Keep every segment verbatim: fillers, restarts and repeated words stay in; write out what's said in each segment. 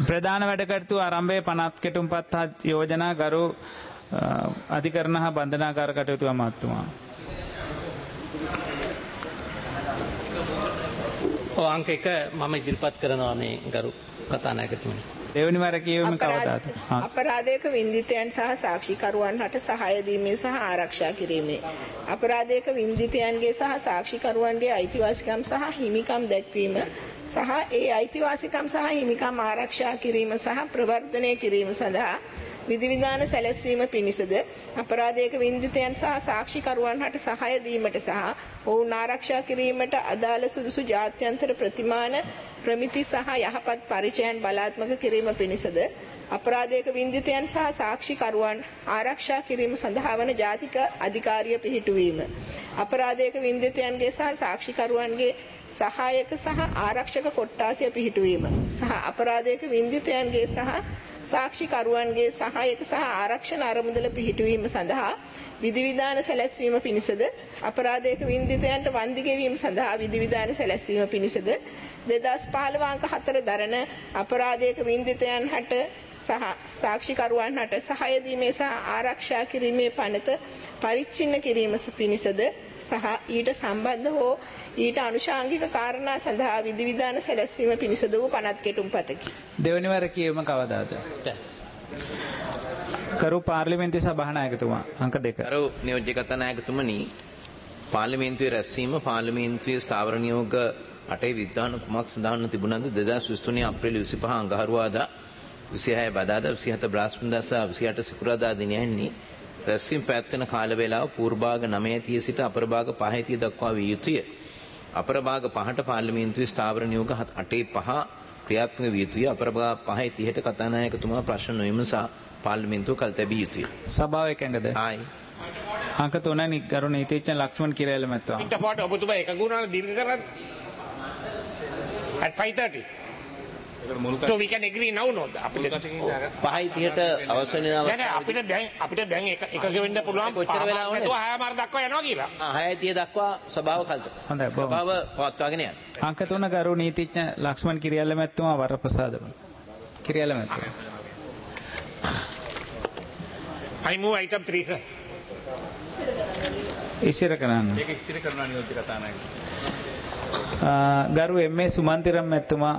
ප්‍රධාන වැඩකටයුතු ආරම්භයේ පනත් කෙටුම්පත් හා යෝජනා ගරු අධිකරණ හා බන්ධනාගාර කටයුතු අමාත්‍යතුමා. ඔව් අංක එක මම ඉදිරිපත් කරනවා මේ ගරු කතානායකතුමනි. දෙවනි වර කියවීම කවදාද? අපරාධයක වින්දිතයන් සහ සාක්ෂිකරුවන් හට සහාය දීමේ සහ ආරක්ෂා කිරීමේ අපරාධයක වින්දිතයන්ගේ සහ සාක්ෂිකරුවන්ගේ අයිතිවාසිකම් සහ හිමිකම් දැක්වීම සහ ඒ අයිතිවාසිකම් සහ හිමිකම් ආරක්ෂා කිරීම සහ ප්‍රවර්ධනය කිරීම සඳහා විධිවිධාන සැලැස්වීම පිණිසද අපරාධයක වින්දිතයන් සහ සාක්ෂිකරුවන් හට සහාය දීමට සහ ඔවුන් ආරක්ෂා කිරීමට අදාළ සුදුසු ජාත්‍යන්තර ප්‍රතිමාන ප්‍රමිති සහ යහපත් පරිචයන් බලාත්මක කිරීම පිණිසද අපරාධයක වින්දිතයන් සහ සාක්ෂිකරුවන් ආරක්ෂා කිරීම සඳහා වන ජාතික අධිකාරිය පිහිටුවීම අපරාධයක වින්දිතයන්ගේ සහ සාක්ෂිකරුවන්ගේ සහායක සහ ආරක්ෂක කොට්ටාසය පිහිටුවීම සහ අපරාධයක වින්දිතයන්ගේ සහ සාක්ෂිකරුවන්ගේ සහායක සහ ආරක්ෂණ අරමුදල පිහිටුවීම සඳහා විධිවිධාන සැලැස්වීම පිණිසද අපරාධයක වින්දිතයන්ට වන්දි ගෙවීම සඳහා විධිවිධාන සැලැස්වීම පිණිසද දෙදහස් පහළොව අංක හතර දරන අපරාධයක වින්දිතයන් හට සහ සාක්ෂිකරුවන් හට සහාය දීමේ සහ ආරක්ෂා කිරීමේ පනත පරිච්ඡින්න කිරීම පිණිසද සහ ඊට සම්බන්ධ හෝ ඊට අනුශාංගික කාරණා සඳහා විධිවිධාන සැලැස්වීම පිණිසද වූ පනත් කෙටුම්පතකි. දෙවනි වර කියවීම කවදාද? කරු පාර්ලිමේන්තු සභානායකතුමා අංක දෙක. කරු නියෝජ්‍ය කතානායකතුමනි පාර්ලිමේන්තුවේ රැස්වීම පාර්ලිමේන්තුවේ ස්ථාවර නියෝග අටේ විද්‍යාන කුමක් සඳහන් තිබුණාද දෙදහස් විසි තුන අප්‍රේල් විසිපහ අඟහරුවාදා විසිහය බදාදා විසිහත බ්‍රහස්පතින්දා සහ විසිඅට සිකුරාදා දිනයන්හි රැස්වීම පැවැත්වෙන කාල වේලාව පූර්ව භාග නවය තිහ සිට අපර භාග පහය තිහ දක්වා විය යුතුය. අපර භාග පහට පාර්ලිමේන්තුවේ ස්ථාවර නියෝග අටේ පහ ක්‍රියාත්මක විය යුතුය. අපර භාග පහේ තිහට කතානායකතුමා ප්‍රශ්න නොවිමසා පාර්ලිමේන්තුව කල් තැබිය යුතුය. සභාව එකඟද? ආයි අංක තුනයි ගරු නීතිඥ ලක්ෂ්මන් කිරේල මැතිතුමා. පිට ෆෝටෝ ඔබතුමා එකඟ වුණාද දීර්ඝ කරන්න? at five thirty. So we can agree now no අපිට පහයි තිහට අවසන් වෙනවා. නෑ නෑ අපිට දැන් අපිට දැන් එක එකක වෙන්න පුළුවන්. කොච්චර වෙලා වුණේ? හය මාර දක්වා යනවා කියලා. ආ හයයි තිහ දක්වා සභාව කල්ත. හොඳයි. සභාව පවත්වාගෙන යන්න. අංක තුන ගරු නීතිඥ ලක්ෂ්මන් කිරියල්ල මැතිතුමා වරප්‍රසාද කිරියල්ල මැතිතුමා. I move item three sir. ඉසිර කරන්න. ඒක ඉස්තිර කරනවා නියෝජ්‍ය කතානායක. ගරු එම්.ඒ. සුමන්තිරම් මැතිතුමා.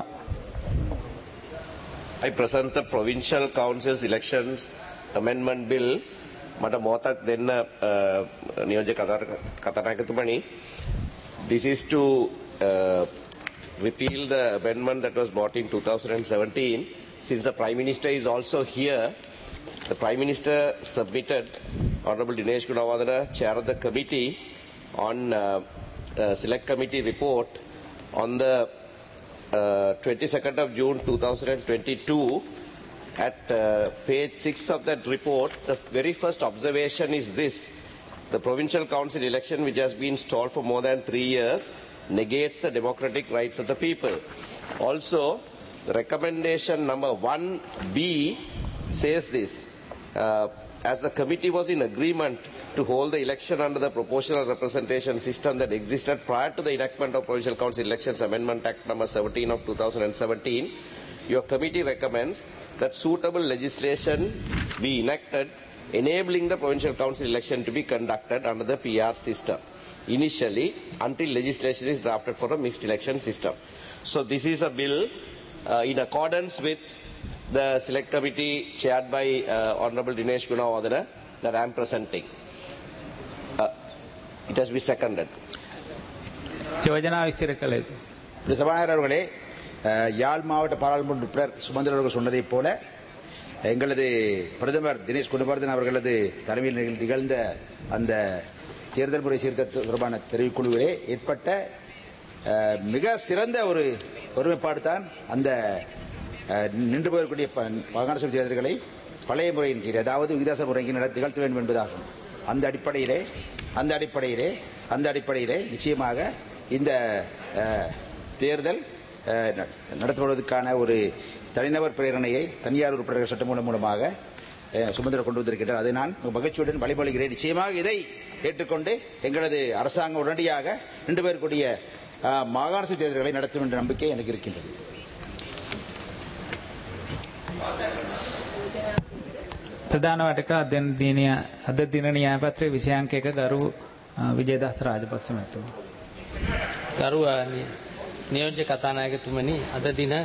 I present the Provincial Council's Elections Amendment Bill. මට මොහොතක් දෙන්න නියෝජ්‍ය කතානායකතුමනි. This is to uh, repeal the amendment that was brought in two thousand seventeen. Since the Prime Minister is also here, the Prime Minister submitted Honorable Dinesh Gunawardena, Chair of the Committee, on uh, uh, Select Committee report on the uh, twenty-second of June two thousand twenty-two. At uh, page six of that report, the very first observation is this: the Provincial Council election, which has been stalled for more than three years, negates the democratic rights of the people. Also, the recommendation number one B says this: uh, as the committee was in agreement to hold the election under the proportional representation system that existed prior to the enactment of Provincial Council Elections Amendment Act number seventeen of two thousand seventeen, your committee recommends that suitable legislation be enacted enabling the Provincial Council election to be conducted under the P R system initially until legislation is drafted for a mixed election system. So this is a bill uh, in accordance with the Select Committee chaired by uh, Honorable Dinesh Gunawardena that I am presenting. Uh, it has been seconded. Yojana விஸ்திர கலை. சபாநாயகர் அவர்களே, யாழ் மாவட்ட பாராளுமன்ற உறுப்பினர் சுமந்திரன் அவர்கள் சொன்னதைப் போல எங்களது பிரதமர் தினேஷ் குணவர்தன் அவர்களது தலைமையில் நிகழ்ந்த அந்த தேர்தல் முறை சீர்திருத்த தொடர்பான தெரிவுக்குழுவிலே ஏற்பட்ட மிக சிறந்த ஒரு ஒருமைப்பாடு தான் அந்த நின்று போகக்கூடிய மாகாண சபை தேர்தல்களை பழைய முறையின் கீழ், அதாவது விகிதாச முறையின் நிகழ்த்த வேண்டும் என்பதாகும். அந்த அடிப்படையிலே அந்த அடிப்படையிலே அந்த அடிப்படையிலே நிச்சயமாக இந்த தேர்தல் நடத்துவதற்கான ஒரு தனிநபர் பிரேரணையை தனியார் உறுப்பினர்கள் சட்டமூலம் மூலமாக சுமந்திர கொண்டு வந்திருக்கின்றார். அதை நான் மகிழ்ச்சியுடன் வழிபடுகிறேன். நிச்சயமாக இதை ஏற்றுக்கொண்டு எங்களது அரசாங்கம் உடனடியாக ரெண்டு பேருக்குரிய மாகாண சபை தேர்தல்களை நடத்தும் என்ற நம்பிக்கை எனக்கு இருக்கின்றது. ප්‍රධාන වටක අද දින අද දින න්‍යායපත්‍රයේ විෂයාංක එක ගරු විජේදාස රාජපක්ෂ මහත්මයා. ගරු නියෝජ්‍ය කතානායකතුමනි අද දින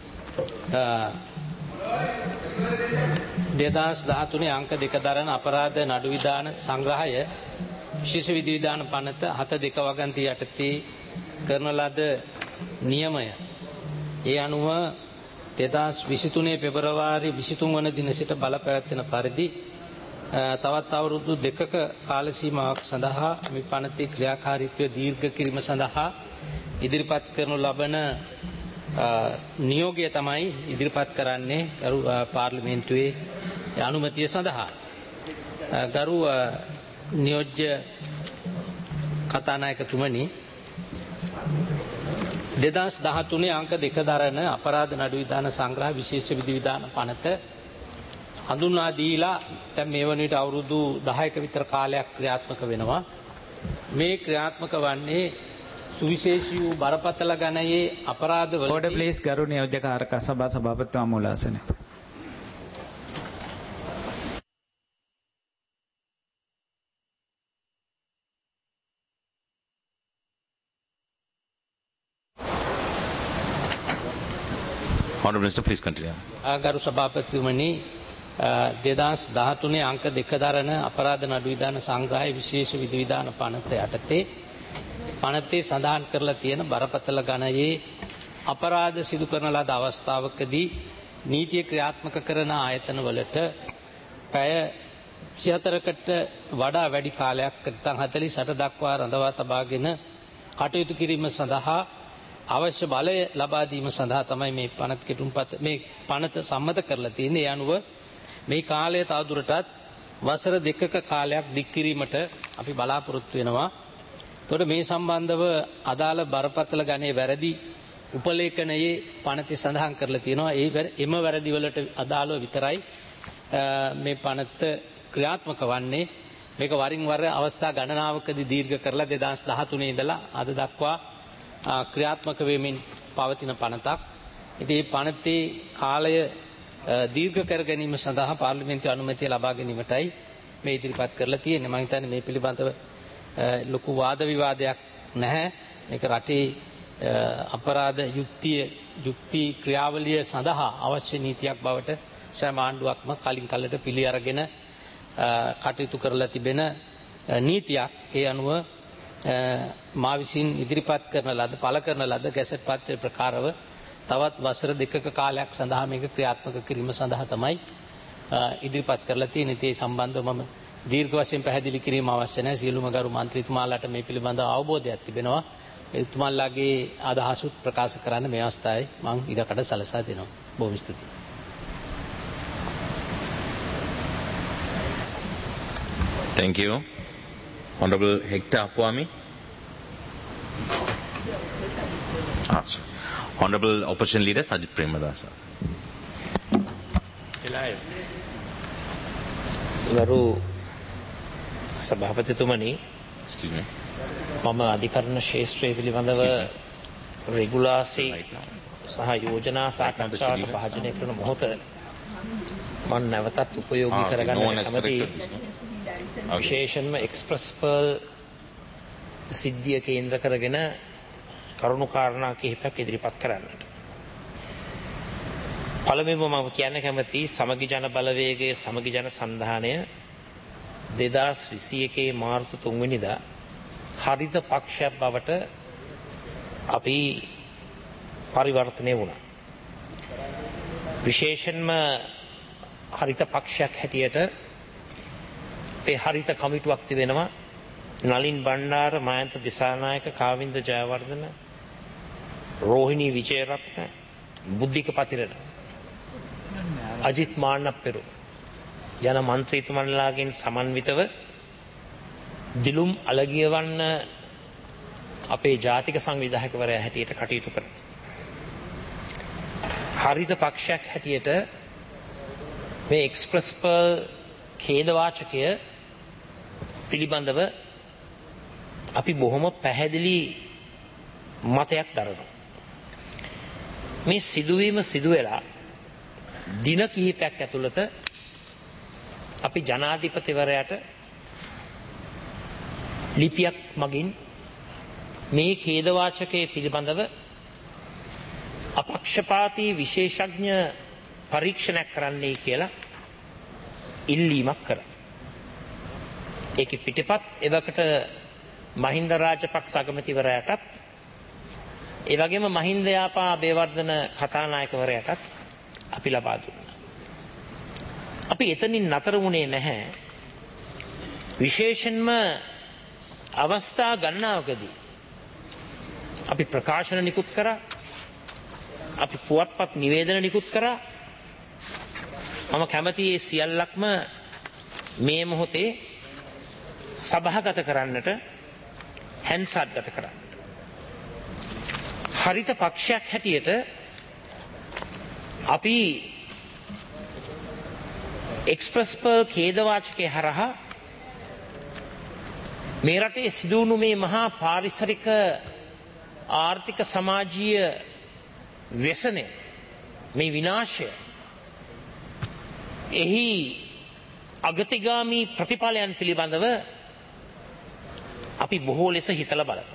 දෙදහස් දහතුනේ අංක දෙක දරන අපරාධ නඩු විධාන සංග්‍රහය විශේෂ විධි විධාන පනත හත දෙක වගන්ති යටතේ කරන ලද නියමය ඒ අනුව දෙදහස් විසිතුනේ පෙබරවාරි විසිතුන් වන දින සිට බලපැවැත්වෙන පරිදි තවත් අවුරුදු දෙකක කාල සීමාවක් සඳහා මේ පනතේ ක්‍රියාකාරීත්වය දීර්ඝ කිරීම සඳහා ඉදිරිපත් කරනු ලබන නියෝගය තමයි ඉදිරිපත් කරන්නේ ගරු පාර්ලිමේන්තුවේ අනුමැතිය සඳහා. ගරු නියෝජ්‍ය කතානායකතුමනි දෙදහස් දහතුනේ අංක දෙක දරන අපරාධ නඩු විධාන සංග්‍රහ විශේෂ විධි විධාන පනත හඳුන්වා දීලා දැන් මේ වන විට අවුරුදු දහයක විතර කාලයක් ක්‍රියාත්මක වෙනවා. මේ ක්‍රියාත්මක වන්නේ සුවිශේෂී වූ බරපතල ගණයේ අපරාධ වලදී ඕඩර් ප්ලීස් ගරු නියෝජ්‍ය කාර්ක සභා සභාපතිතුමා මූලාසනයේ. Honourable Minister, please continue. ගරු සභාපතිතුමනි දෙදහස් දහතුනේ අංක දෙක දරන අපරාධ නඩු විධාන සංග්‍රහයේ විශේෂ විධි විධාන පනත යටතේ පනතේ සඳහන් කරලා තියෙන බරපතල ගණයේ අපරාධ සිදු කරන ලද අවස්ථාවකදී නීතිය ක්‍රියාත්මක කරන ආයතන වලට පැය විසිහතරකට වඩා වැඩි කාලයක් නැත්නම් හතළිස් අට දක්වා රඳවා තබාගෙන කටයුතු කිරීම සඳහා අවශ්‍ය බලය ලබා දීම සඳහා තමයි මේ පනත කෙටුම්පත මේ පනත සම්මත කරලා තියෙන්නේ. ඒ අනුව මේ කාලය තවදුරටත් වසර දෙකක කාලයක් දික් කිරීමට අපි බලාපොරොත්තු වෙනවා. එතකොට මේ සම්බන්ධව අදාළ බරපතල ගණයේ වැරදි උපලේඛනයේ පනතේ සඳහන් කරලා තියෙනවා. ඒ එම වැරදි වලට අදාළව විතරයි මේ පනත ක්‍රියාත්මක වන්නේ. මේක වරින් වර අවස්ථා ගණනාවකදී දීර්ඝ කරලා දෙදහස් දහතුනේ ඉඳලා අද දක්වා ක්‍රියාත්මක වෙමින් පවතින පනතක්. ඉතින් මේ පනතේ කාලය දීර්ඝ කර ගැනීම සඳහා පාර්ලිමේන්තු අනුමැතිය ලබා ගැනීමටයි මේ ඉදිරිපත් කරලා තියෙන්නේ. මම හිතන්නේ මේ පිළිබඳව ලොකු වාද විවාදයක් නැහැ. මේක රටේ අපරාධ යුක්තිය යුක්ති ක්‍රියාවලිය සඳහා අවශ්‍ය නීතියක් බවට සෑම ආණ්ඩුවක්ම කලින් කලට පිළි අරගෙන කටයුතු කරලා තිබෙන නීතියක්. ඒ අනුව මා විසින් ඉදිරිපත් කරන ලද පළ කරන ලද ගැසට් පත්‍රය ප්‍රකාරව තවත් වසර දෙකක කාලයක් සඳහා මේක ක්‍රියාත්මක කිරීම සඳහා තමයි ඉදිරිපත් කරලා තියෙන්නේ. ඒ සම්බන්ධව මම දීර්ඝ වශයෙන් පැහැදිලි කිරීම අවශ්‍ය නැහැ. සියලුම ගරු මන්ත්‍රීතුමාලාට මේ පිළිබඳව අවබෝධයක් තිබෙනවා. එතුමාලාගේ අදහසුත් ප්‍රකාශ කරන්න මේ අවස්ථාවේ මම ඉඩකඩ සලසා දෙනවා. බොහොම ස්තුතියි. Thank you. Honourable Hector Apuami. Ah, sorry. Honourable Opposition Leader Sajith Premadasa. ගරු සභාපතිතුමනි, Excuse me. මම අධිකරණ ශාස්ත්‍රය පිළිබඳව රෙගුලාසි සහ යෝජනා සාකච්ඡාවට භාජනය කරන මොහොත මම නැවතත් උපයෝගී කරගන්න කැමතියි. විශේෂයෙන්ම එක්ස්ප්‍රස් පර්ල් සිද්ධිය කේන්ද්‍ර කරගෙන කරුණු කාරණා කිහිපයක් ඉදිරිපත් කරන්නට. පළමුවෙන්ම මම කියන්න කැමතියි සමගි ජන බලවේගයේ සමගි ජන සන්ධානය දෙදහස් විසි එකේ මාර්තු තුන්වෙනිදා හරිත පක්ෂයක් බවට අපි පරිවර්තනය වුණා. විශේෂයෙන්ම හරිත පක්ෂයක් හැටියට ඒ හරිත කමිටුවක් තිබෙනවා. නලින් බණ්ඩාර, මයන්ත දිසානායක, කාවින්ද ජයවර්ධන, රෝහිණී විජේරත්න, බුද්ධික පතිරණ, අජිත් මාන්නප්පෙරු යන මන්ත්‍රීතුමන්ලාගෙන් සමන්විතව දිලුම් අලගියවන්න අපේ ජාතික සංවිධායකවරයා හැටියට කටයුතු කරනවා. හරිත පක්ෂයක් හැටියට මේ එක්ස්ප්‍රස් පර්ල් ඛේදවාචකය පිළිබඳව අපි බොහොම පැහැදිලි මතයක් දරනවා. මේ සිදුවීම සිදු වෙලා දින කිහිපයක් ඇතුළත අපි ජනාධිපතිවරයාට ලිපියක් මගින් මේ ඛේදවාචකයේ පිළිබඳව අපක්ෂපාතී විශේෂඥ පරීක්ෂණයක් කරන්නයි කියලා ඉල්ලීමක් කරා. ඒකේ පිටපත් එවකට මහින්ද රාජපක්ෂ අගමැතිවරයාටත් ඒ වගේම මහින්ද යාපා බේවර්ධන කතානායකවරයාටත් අපි ලබා දුන්නා. අපි එතනින් නතර වුණේ නැහැ. විශේෂයෙන්ම අවස්ථා ගණනාවකදී අපි ප්‍රකාශන නිකුත් කරා. අපි පුවත්පත් නිවේදන නිකුත් කරා. මම කැමති ඒ සියල්ලක්ම මේ මොහොතේ සභාගත කරන්නට හැන්සත්ගත කරන්න. හරිත පක්ෂයක් හැටියට අපි එක්ස්ප්‍රස් පර්ල් ඛේදවාචකය හරහා මේ රටේ සිදුවුණු මේ මහා පාරිසරික ආර්ථික සමාජීය व्यसने මේ විනාශය එහි අගතිගාමී ප්‍රතිඵලයන් පිළිබඳව අපි බොහෝ ලෙස හිතලා බලමු.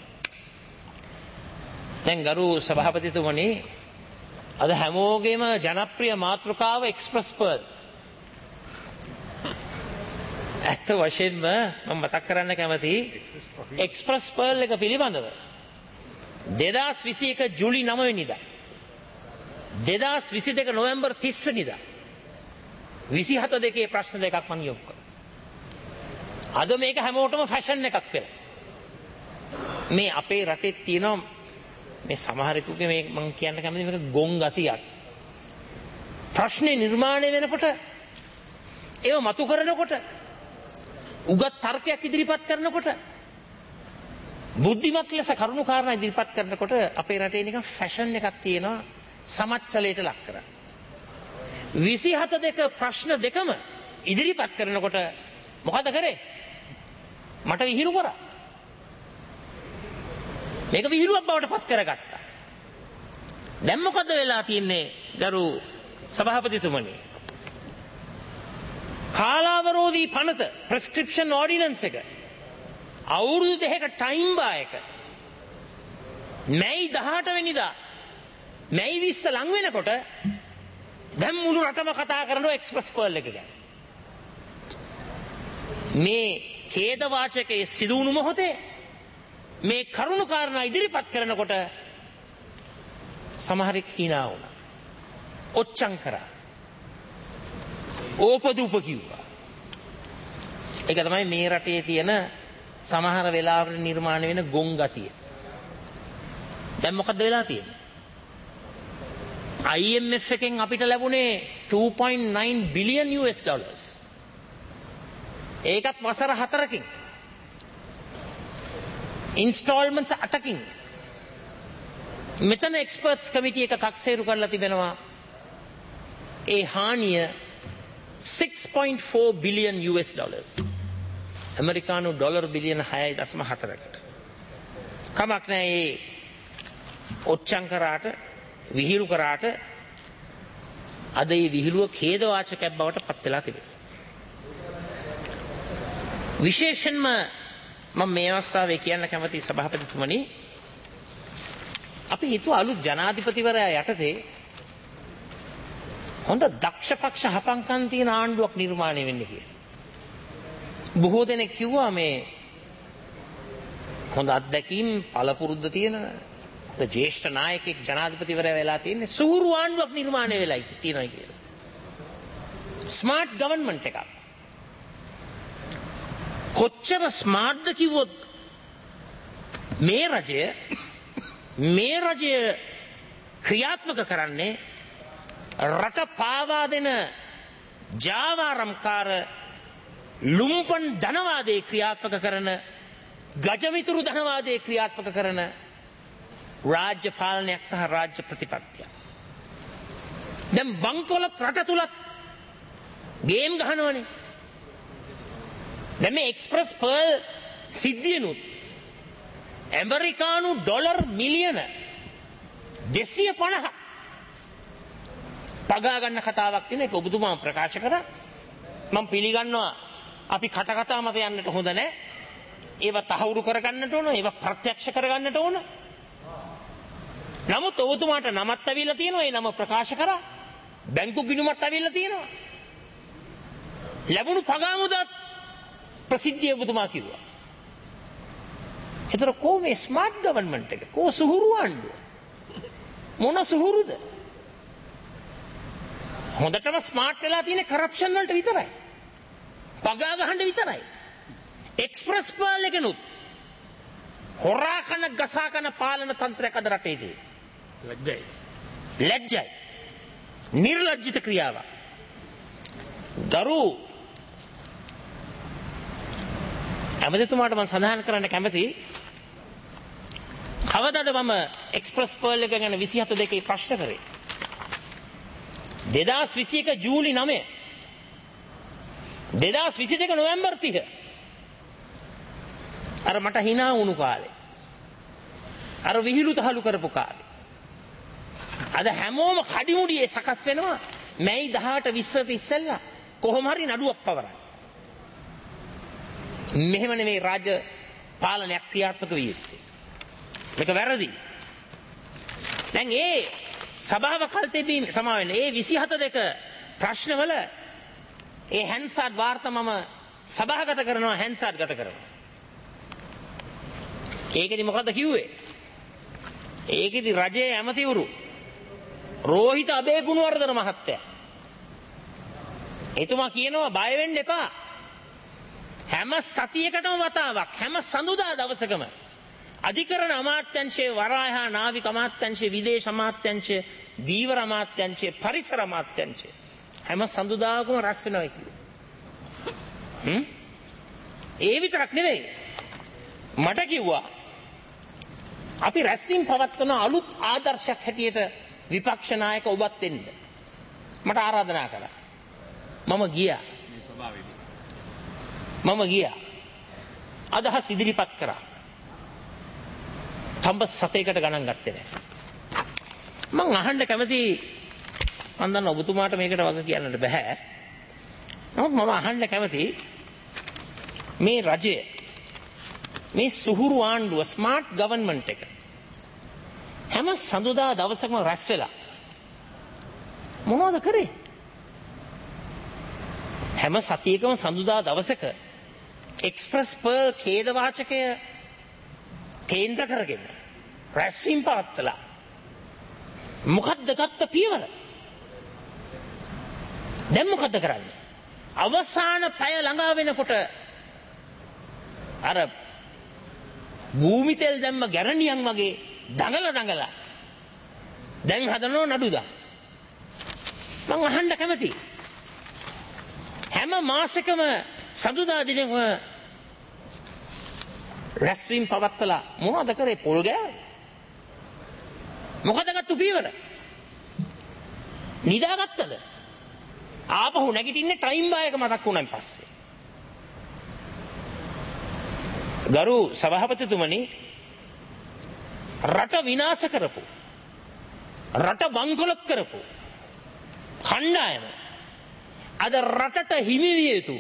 දැන් ගරු සභාපතිතුමනි අද හැමෝගෙම ජනප්‍රිය මාතෘකාව එක්ස්ප්‍රස් පර්ල්. ඇත්ත වශයෙන්ම මම මතක් කරන්න කැමති එක්ස්ප්‍රස් පර්ල් එක පිළිබඳව දෙදාස් විසි එක ජූලි නව වෙනිදා දෙදාස් විසි දෙක නොවැම්බර් තිස් වෙනිදා විසි හත දෙකේ ප්‍රශ්න දෙකක් මම යොමු කළා. අද මේක හැමෝටම ෆැෂන් එකක් වෙලා. මේ අපේ රටේ තියෙන මේ සමහරෙකුගේ මේ මම කියන්න කැමති මේක ගොන් ගතියක්. ප්‍රශ්නේ නිර්මාණය වෙනකොට ඒව මතු කරනකොට උගත් තර්කයක් ඉදිරිපත් කරනකොට බුද්ධිමත් ලෙස කරුණු කාරණා ඉදිරිපත් කරනකොට අපේ රටේ නිකන් ෆැෂන් එකක් තියෙනවා සමච්චලයට ලක් කරලා. විසි හත දෙක ප්‍රශ්න දෙකම ඉදිරිපත් කරනකොට මොකද කරේ? මට විහිළු කරා. මේක විහිළුවක් බවට පත් කරගත්තා. දැන් මොකද වෙලා තියෙන්නේ ගරු සභාපතිතුමනි? කාලාවරෝධී පනත ප්‍රෙස්ක්‍රිප්ෂන් ඕඩිනන්ස් එක අවුරුදු දෙකක ටයිම් බායක මැයි දහඅට වෙනිදා මැයි විස්ස ලං වෙනකොට දැන් මුළු රටම කතා කරනවා එක්ස්ප්‍රස් පර්ල් එක ගැන. මේ ඛේදවාචකයේ සිදුවුණු මොහොතේ මේ කරුණු කාරණා ඉදිරිපත් කරනකොට සමහරෙක් hina වුණා. ඔච්චම් කරා. ඕපදූප කිව්වා. ඒක තමයි මේ රටේ තියෙන සමහර වෙලාවට නිර්මාණය වෙන ගොන් ගතිය. දැන් මොකද වෙලා තියෙන්නේ? I M F එකෙන් අපිට ලැබුණේ two point nine billion U S dollars. ඒකත් වසර හතරකින්. ඉන්ස්ටෝල්මන්ට්ස් අටකින්. මෙතන එක්ස්පර්ට්ස් කමිටි එක තක්සේරු කරලා තිබෙනවා ඒ හානිය six point four billion U S dollars. ඇමරිකානු ඩොලර් බිලියන හයයි දශම හතරකට. කමක් නැහැ ඒ ඔච්චම් කරාට විහිළු කරාට අද මේ විහිළුව ඛේදවාචකයක් බවට පත් වෙලා තිබෙනවා. විශේෂයෙන්ම මම මේ අවස්ථාවේ කියන්න කැමති සභාපතිතුමනි අපි හිතුව අලුත් ජනාධිපතිවරයා යටතේ හොඳ දක්ෂ පක්ෂ හපංකම් තියෙන ආණ්ඩුවක් නිර්මාණය වෙන්න කියලා. බොහෝ දෙනෙක් කිව්වා මේ හොඳ අත්දැකීම් පළපුරුද්ද තියෙන ජේෂ්ඨ නායකයෙක් ජනාධිපතිවරයා වෙලා තියෙන්නේ සූරු ආණ්ඩුවක් නිර්මාණය වෙලා තියෙනවා කියලා. ස්මාර්ට් ගවර්න්මන්ට් එකක්. කොච්චර ස්මාර්ට්ද කිව්වොත් මේ රජය මේ රජය ක්‍රියාත්මක කරන්නේ රට පාවා දෙන ජාවාරම්කාර ලුම්පන් ධනවාදයේ ක්‍රියාත්මක කරන ගජමිතුරු ධනවාදයේ ක්‍රියාත්මක කරන රාජ්‍ය පාලනයක් සහ රාජ්‍ය ප්‍රතිපත්තියක්. දැන් බංකොලොත් රට තුලත් ගේම් ගහනවනේ. දැන් මේ එක්ස්ප්‍රස් පර්ල් සිද්ධියනුත් ඇමරිකානු ඩොලර් මිලියන දෙසිය පනහක් පගා ගන්න කතාවක් තියෙන එක ඔබතුමා ප්‍රකාශ කරා. මම පිළිගන්නවා අපි කටකතා මත යන්නට හොඳ නැහැ. ඒවා තහවුරු කරගන්නට ඕන, ඒවා ප්‍රත්‍යක්ෂ කරගන්නට ඕන. නමුත් ඔබතුමාට නමත් ඇවිල්ලා තියෙනවා, ඒ නම ප්‍රකාශ කරා. බැංකු ගිණුමත් ඇවිල්ලා තියෙනවා. ලැබුණු පගාමුදත් ප්‍රසිද්ධිය ඔබතුමා කිව්වා. ඒතර කො මේ ස්මාර්ට් ගවර්න්මන්ට් එක? කො සුහුරු ආණ්ඩුව? මොන සුහුරුද? හොඳටම ස්මාර්ට් වෙලා තියෙන කරප්ෂන් වලට විතරයි. පගා ගහන්න විතරයි. එක්ස්ප්‍රස් පාල් එකනොත් හොරා කන ගසා කන පාලන තන්ත්‍රයක් අද රටේ තියෙනවා. ලැජ්ජයි. ලැජ්ජයි. නිර්ලජ්ජිත ක්‍රියාවක්. දරු ඇමතිතුමාට මම සඳහන් කරන්න කැමති, කවදාද මම එක්ස්ප්‍රස් පර්ල් එක ගැන විසිහත දෙකේ ප්‍රශ්න කරේ? දෙදාස් විසි එක ජූලි නවය, දෙදාස් විසි දෙක නොවැම්බර් තිහ. අර මට hina වුණු කාලේ, අර විහිළු තහළු කරපු කාලේ. අද හැමෝම කඩිමුඩියේ සකස් වෙනවා මැයි දහඅට විස්සට ඉස්සෙල්ලා කොහොම හරි නඩුවක් පවරන්න. මෙහෙම නෙමෙයි රාජ්‍ය පාලනයක් ක්‍රියාත්මක විය යුත්තේ. මේක වැරදි. දැන් ඒ සභාව කල්තෙබීම සමාවෙන්න ඒ විසිහත දෙක ප්‍රශ්නවල ඒ හැන්සාඩ් වාර්තා මම සභාගත කරනවා, හැන්සාඩ් ගත කරනවා. ඒකෙදි මොකද්ද කිව්වේ? ඒකෙදි රජයේ ඇමතිවරු රෝහිත අබේගුණවර්ධන මහත්තයා එතුමා කියනවා බය වෙන්න එපා. හැම සතියකටම වතාවක්, හැම සඳුදා දවසකම අධිකරණ අමාත්‍යංශයේ, වරායහා නාවික අමාත්‍යංශයේ, විදේශ අමාත්‍යංශයේ, දීවර අමාත්‍යංශයේ, පරිසර අමාත්‍යංශයේ හැම සඳුදාකම රැස් වෙනවා කියලා. හ්ම්? ඒ විතරක් නෙවෙයි. මට කිව්වා අපි රැස්වීම පවත්වන අලුත් ආදර්ශයක් හැටියට විපක්ෂ නායක ඔබත් එන්න. මට ආරාධනා කළා. මම ගියා. මම ගියා. අදහස් ඉදිරිපත් කරා. තඹ සතේකට ගණන් ගත්තේ නැහැ. මං අහන්න කැමති, මම දන්න ඔබතුමාට මේකට වග කියන්නට බෑ. නමුත් මම අහන්න කැමති මේ රජය, මේ සුහුරු ආණ්ඩුව, ස්මාර්ට් ගවර්න්මන්ට් එක හැම සඳුදා දවසකම රැස් වෙලා මොනවද කරේ? හැම සතියකම සඳුදා දවසක එක්ස්ප්‍රස් පර්ල් ඛේද වාචකය කේන්ද්‍ර කරගෙන රැස්වීම පවත්වලා මොකද්ද ගත්ත පියවර? දැන් මොකද්ද කරන්නේ? අවසාන පැය ළඟා වෙනකොට අර භූමි තෙල් දැම්ම ගැරණියන් වගේ දඟල දඟල දැන් හදනෝ නඩුදා. මම අහන්න කැමති, හැම මාසෙකම සඳුදා දිනක රැස්වීම පවත්වලා මොනවද කරේ? පොල් ගෑවද? මොකද ගත්තු පියවර? නිදාගත්තද? ආපහු නැගිටින්නේ ටයිම් බායක මතක් වුණාන් පස්සේ. ගරු සභාපතිතුමනි, රට විනාශ කරපු, රට වංකොලොත් කරපු කණ්ඩායම අද රටට හිමි විය යුතු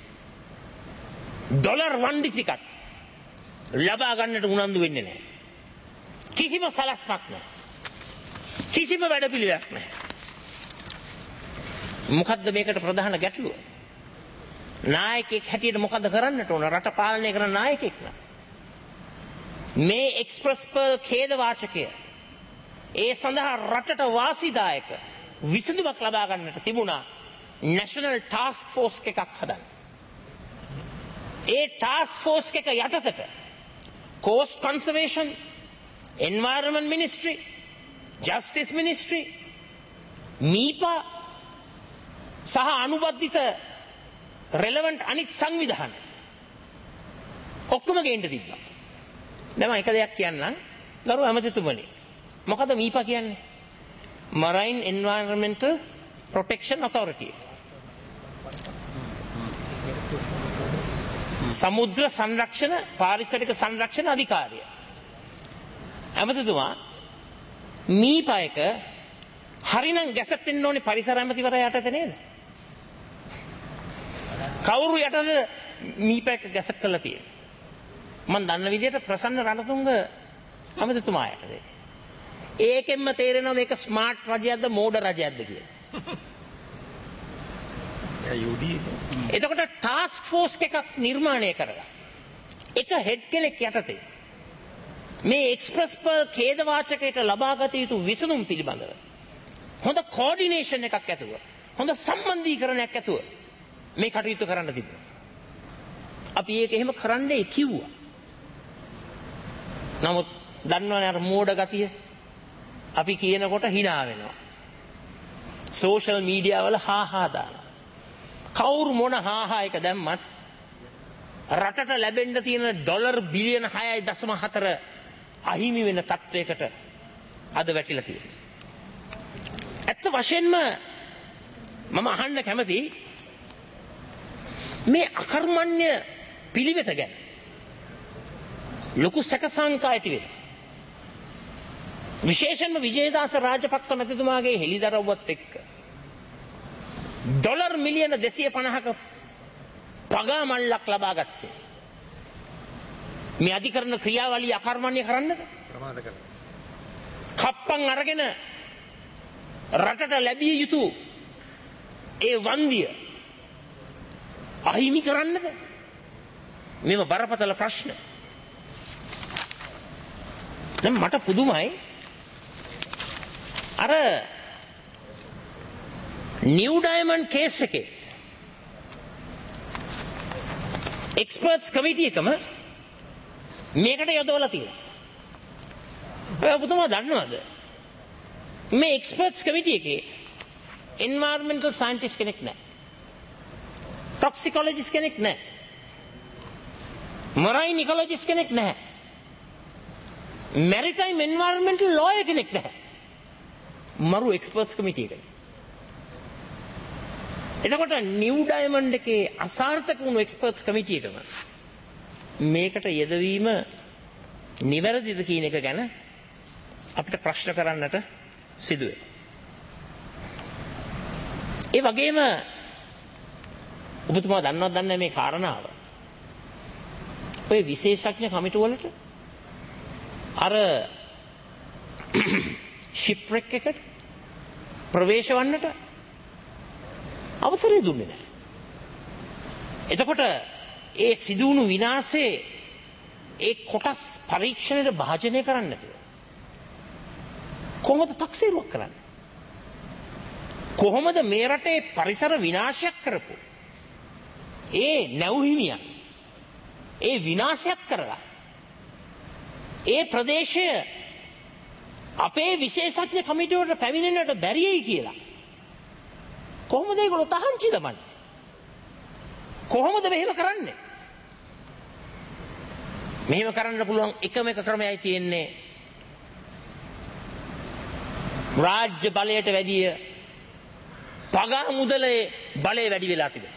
ඩොලර් වන්දි ටිකක් ලබා ගන්නට උනන්දු වෙන්නේ නැහැ. කිසිම සලස්මක් නැහැ. කිසිම වැඩපිළිවෙලක් නැහැ. මොකද්ද මේකට ප්‍රධාන ගැටලුව? නායකයෙක් හැටියට මොකද්ද කරන්නට ඕන? රට පාලනය කරන නායකයෙක් නා. මේ එක්ස්ප්‍රස් පර්ල් ඛේද වාචකය ඒ සඳහා රටට වාසිදායක විසඳුමක් ලබා ගන්නට තිබුණා නැෂනල් ටාස්ක් ෆෝස් එකක් හදන්න. ඒ ටාස්ක් ෆෝස් එක යටතට coast conservation, environment ministry, justice ministry, මීපා සහ අනුබද්ධිත relevant අනිත් සංවිධාන ඔක්කොම ගේන්න තිබ්බා. දැන් මම එක දෙයක් කියන්නම් ගරු ඇමතිතුමනි. මොකද මීපා කියන්නේ? Marine Environmental Protection Authority. සමුද්‍ර සංරක්ෂණ පාරිසරික සංරක්ෂණ අධිකාරිය. ඇමතිතුමා මීපයක හරිනම් ගැසට් වෙන්න ඕනේ පරිසර ඇමතිවරයා යටතේ නේද? කවුරු යටද මීපැක් ගැසට් කරලා තියෙන්නේ? මම දන්න විදිහට ප්‍රසන්න රණතුංග අමතතුමා යටද. ඒකෙන්ම තේරෙනවා මේක ස්මාර්ට් රජයක්ද මෝඩ රජයක්ද කියලා. එතකොට ටාස්ක් ෆෝස් එකක් නිර්මාණය කරලා එක හෙඩ් කෙනෙක් යටතේ මේ එක්ස්ප්‍රස් පර් ඛේදවාචකයට ලබාගත යුතු විසඳුම් පිළිබඳව හොඳ කෝඩිනේෂන් එකක් ඇතුව හොඳ සම්බන්ධීකරණයක් ඇතුව මේ කටයුතු කරන්න තිබුණා. අපි ඒක එහෙම කරන්නයි කිව්වා. නමුත් දන්නවනේ අර මෝඩ ගතිය අපි කියනකොට hina වෙනවා. සෝෂල් මීඩියා වල හා හා දානවා. කවුරු මොන හා හා එක දැම්මත් රටට ලැබෙන්න තියෙන ඩොලර් බිලියන හයයි දශම හතර අහිමි වෙන තත්වයකට අද වැටිලා තියෙනවා. ඇත්ත වශයෙන්ම මම අහන්න කැමති මේ අකර්මණ්‍ය පිළිවෙත ගැන ලොකු සැකසංකා ඇති වෙනවා. විශේෂයෙන්ම විජේදාස රාජපක්ෂ මැතිතුමාගේ හෙළිදරව්වත් එක්ක ඩොලර් මිලියන දෙසිය පනහක පගා මල්ලක් ලබා ගත්තේ. මේ අධිකරණ ක්‍රියාවලිය අකර්මණ්‍ය කරන්නද? ප්‍රමාද කරන්න. කප්පන් අරගෙන රටට ලැබිය යුතු ඒ වන්දිය අහිමි කරන්නද? මේව බරපතල ප්‍රශ්න. දැන් මට පුදුමයි අර නිව් ඩයමන්ඩ් කේස් එකේ එක්ස්පර්ට්ස් කමිටි එකම මේකට යොදවලා තියෙනවා. ඔය පුතුමා දන්නවද මේ එක්ස්පර්ට්ස් කමිටි එකේ එන්වයරන්මන්ටල් සයන්ටිස්ට් කෙනෙක් නැහැ. ටොක්සිකොලොජිස්ට් කෙනෙක් නැහැ. මරයින් ඉකොලොජිස්ට් කෙනෙක් නැහැ. මැරිටයිම් එන්වයරන්මන්ටල් ලෝයර් කෙනෙක් නැහැ. මරු එක්ස්පර්ට්ස් කමිටි එකනේ. එතකොට නිව් ඩයමන්ඩ් එකේ අසාර්ථක වුණු එක්ස්පර්ට්ස් කමිටි එකම මේකට යෙදවීම නිවැරදිද කියන එක ගැන අපිට ප්‍රශ්න කරන්නට සිදුවේ. ඒ වගේම ඔබතුමා දන්නවද දන්නේ මේ කාරණාව? ඔය විශේෂඥ කමිටු වලට අර ෂිප්රෙක් එකට ප්‍රවේශ වන්නට අවසරය දුන්නේ නැහැ. එතකොට ඒ සිදුවුණු විනාශයේ ඒ කොටස් පරීක්ෂණයට භාජනය කරන්නට කොහොමද තක්සේරුවක් කරන්නේ? කොහොමද මේ රටේ පරිසර විනාශයක් කරපු ඒ නැවුහිමියන් ඒ විනාශයක් කරලා ඒ ප්‍රදේශය අපේ විශේෂඥ කමිටුවට පැමිණෙන්නට බැරියයි කියලා කොහොමද ඒගොල්ලෝ තහංචි දමන්නේ? කොහොමද මෙහෙම කරන්නේ? මෙහෙම කරන්න පුළුවන් එකම එක ක්‍රමයයි තියෙන්නේ රාජ්‍ය බලයට වැඩිය පගා මුදලේ බලය වැඩි වෙලා තිබෙනවා.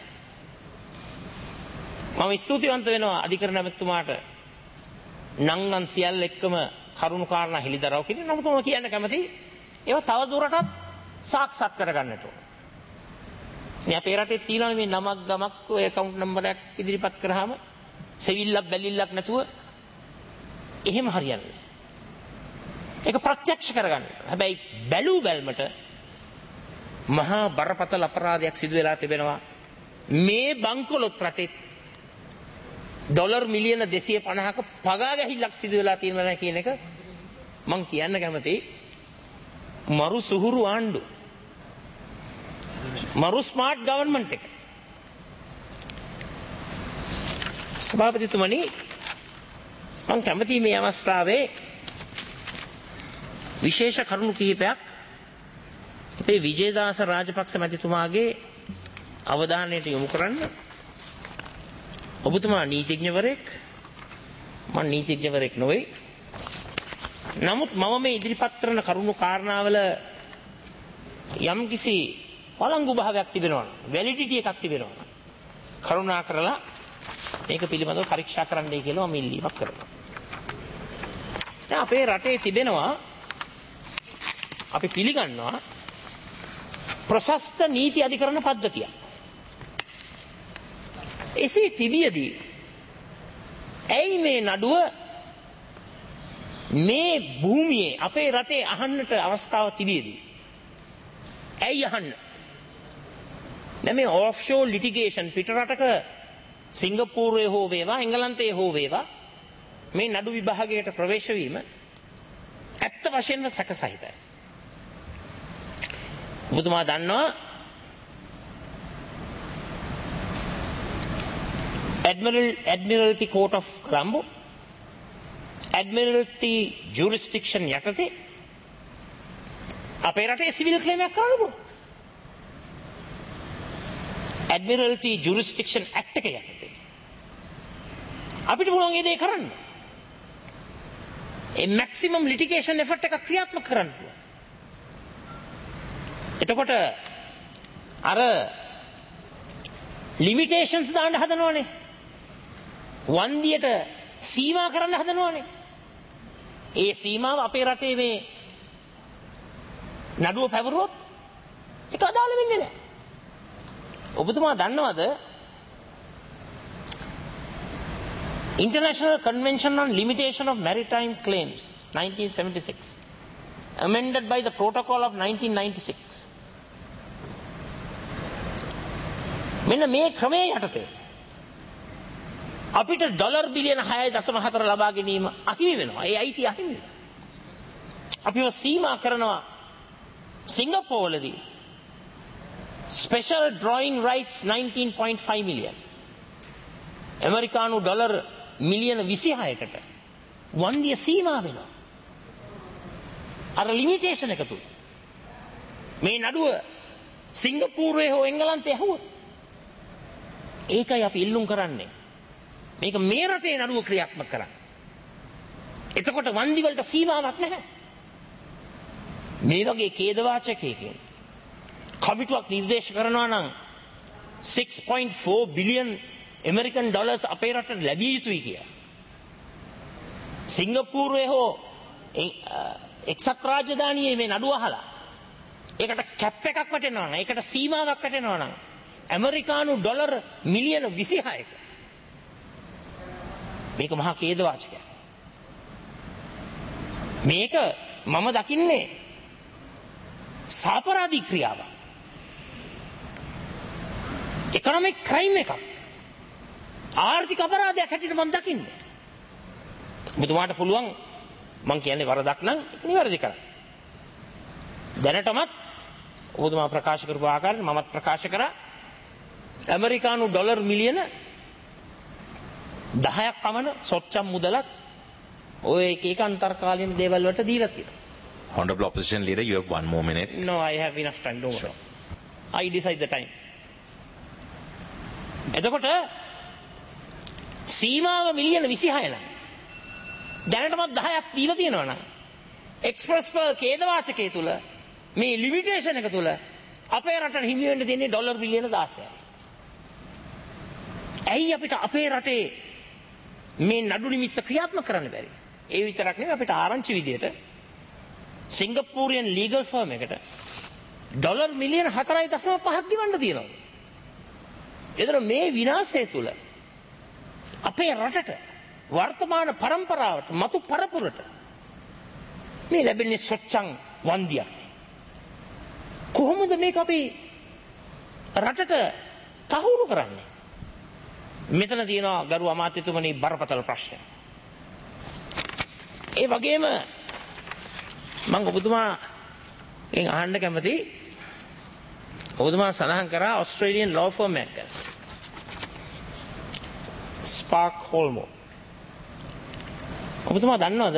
මම ස්තුතිවන්ත වෙනවා අධිකරණ ඇමතුමාට නංගන් සියල්ල එක්කම කරුණු කාරණා හෙළිදරව් කිරීම. නමුත් මම කියන්න කැමති ඒවා තව දුරටත් සාක්ෂාත් කරගන්නට ඕන. මේ අපේ රටේ තියෙනවානේ මේ නමක් ගමක් ඔය account numberයක් ඉදිරිපත් කරාම සෙවිල්ලක් බැලිල්ලක් නැතුව එහෙම හරියන්නේ. ඒක ප්‍රත්‍යක්ෂ කරගන්න. හැබැයි බැලූ බැල්මට මහා බරපතල අපරාධයක් සිදු වෙලා තිබෙනවා. මේ බංකොලොත් රටේ ඩොලර් මිලියන දෙසිය පනහක පගා ගැහිල්ලක් සිදු වෙලා තියෙනවා කියන එක මම කියන්න කැමතියි. මරු සුහුරු ආණ්ඩු. මරු ස්මාර්ට් ගවර්න්මන්ට් එක. සභාපතිතුමනි මම කැමතියි මේ අවස්ථාවේ විශේෂ කරුණු කිහිපයක් අපේ විජේදාස රාජපක්ෂ මැතිතුමාගේ අවධානයට යොමු කරන්න. ඔබතුමා නීතිඥවරයෙක්, මම නීතිඥවරයෙක් නොවේ. නමුත් මම මේ ඉදිරිපත් කරන කරුණු කාරණාවල යම්කිසි වළංගු භාවයක් තිබෙනවා, වැලිඩිටි එකක් තිබෙනවා. කරුණා කරලා මේක පිළිබඳව පරීක්ෂා කරන්නයි කියලා මම ඉල්ලීමක් කරනවා. දැන් අපේ රටේ තිබෙනවා, අපි පිළිගන්නවා ප්‍රශස්ත නීති අධිකරණ පද්ධතියක්. එසේ තිබියදී ඇයි මේ නඩුව මේ භූමියේ අපේ රටේ අහන්නට අවස්ථාව තිබියදී ඇයි අහන්න? දැන් මේ ඔෆ්ෂෝර් ලිටිගේෂන් පිට රටක සිංගප්පූරුවේ හෝ වේවා එංගලන්තයේ හෝ වේවා මේ නඩු විභාගයට ප්‍රවේශ වීම ඇත්ත වශයෙන්ම සැකසහිතයි. ඔබතුමා දන්නවා Admiral Admiralty Court of Colombo Admiralty Jurisdiction යටතේ අපේ රටේ සිවිල් ක්ලේම් එකක් කරන්න පුළුවන්. Admiralty Jurisdiction Act එක යටතේ අපිට පුළුවන් ඒ දේ කරන්න. ඒ maximum litigation effort එක ක්‍රියාත්මක කරන්න පුළුවන්. එතකොට අර limitations දාන්න හදනවනේ. වන්දියට සීමා කරන්න හදනවනේ. ඒ සීමාව අපේ රටේ මේ නඩුව පැවරුවොත් ඒක අදාළ වෙන්නේ නැහැ. ඔබතුමා දන්නවද International Convention on Limitation of Maritime Claims nineteen seventy-six amended by the Protocol of nineteen ninety-six මෙන්න මේ ක්‍රමයේ යටතේ අපිට ඩොලර් බිලියන හය දශම හතර ලබා ගැනීම අහිමි වෙනවා. ඒ අයිතිය අහිමි වෙනවා. අපිව සීමා කරනවා සිංගප්පූරුවේදී special drawing rights nineteen point five million ඇමරිකානු ඩොලර් මිලියන විසිහයකට වන්දිය සීමා වෙනවා. අර ලිමිටේෂන් එක තුල මේ නඩුව සිංගප්පූරුවේ හෝ එංගලන්තයේ ඇහුවොත් ඒකයි අපි ඉල්ලුම් කරන්නේ. මේක මේ රටේ නඩුව ක්‍රියාත්මක කරන්න. එතකොට වන්දි වලට සීමාවක් නැහැ. මේ වගේ ඛේදවාචකයකින් කමිටුවක් නිර්දේශ කරනවා නම් six point four billion American dollars අපේ රටට ලැබිය යුතුයි කියලා. සිංගප්පූරුවේ හෝ එක්සත් රාජධානියේ මේ නඩුව අහලා ඒකට කැප් එකක් වටෙනවා නම් ඒකට සීමාවක් වටෙනවා නම් ඇමරිකානු ඩොලර් මිලියන විසිහයක මේක මහා ඛේදවාචකයක්. මේක මම දකින්නේ සාපරාධී ක්‍රියාවක්. ඉකොනොමික් ක්‍රයිම් එකක්. ආර්ථික අපරාධයක් හැටියට මම දකින්නේ. ඔබතුමාට පුළුවන් මම කියන්නේ වරදක් නම් ඒක නිවැරදි කරන්න. දැනටමත් ඔබතුමා ප්‍රකාශ කරපු ආකාරයට මමත් ප්‍රකාශ කරා ඇමරිකානු ඩොලර් මිලියන දහයක් පමණ සොච්චම් මුදලක් ඔය එක එක අන්තර්කාලීන දේවල් වලට දීලා තියෙනවා. Honorable Opposition Leader, you have one more minute. No, I have enough time. Don't worry. I decide the time. එතකොට සීමාව මිලියන විසිහය නම් දැනටමත් දහයක් දීලා තියෙනවා නම් එක්ස්ප්‍රස් පර් ඛේදවාචකයේ තුල මේ ලිමිටේෂන් එක තුල අපේ රටට හිමි වෙන්න දෙන්නේ ඩොලර් බිලියන දහසයි. ඇයි අපිට අපේ රටේ මේ නඩු නිමිත්ත ක්‍රියාත්මක කරන්න බැරි? ඒ විතරක් නෙවෙයි අපිට ආරංචි විදියට සිංගප්පූරියන් ලීගල් ෆර්ම් එකට ඩොලර් මිලියන හතරයි දශම පහක් ගෙවන්න තියෙනවා. ඒතර මේ විනාශය තුල අපේ රටට වර්තමාන પરම්පරාවට මතු පරපුරට මේ ලැබෙන්නේ සොච්චං වන්දියක්. කොහොමද මේක අපි රටට තහවුරු කරන්නේ? මෙතන තියෙනවා ගරු අමාත්‍යතුමනි බරපතල ප්‍රශ්න. ඒ වගේම මම ඔබතුමාගෙන් අහන්න කැමතියි ඔබතුමා සඳහන් කරා ඔස්ට්‍රේලියන් ලෝ ෆර්ම් එකක් ගැන. ස්පාක් හෝල්මෝ. ඔබතුමා දන්නවද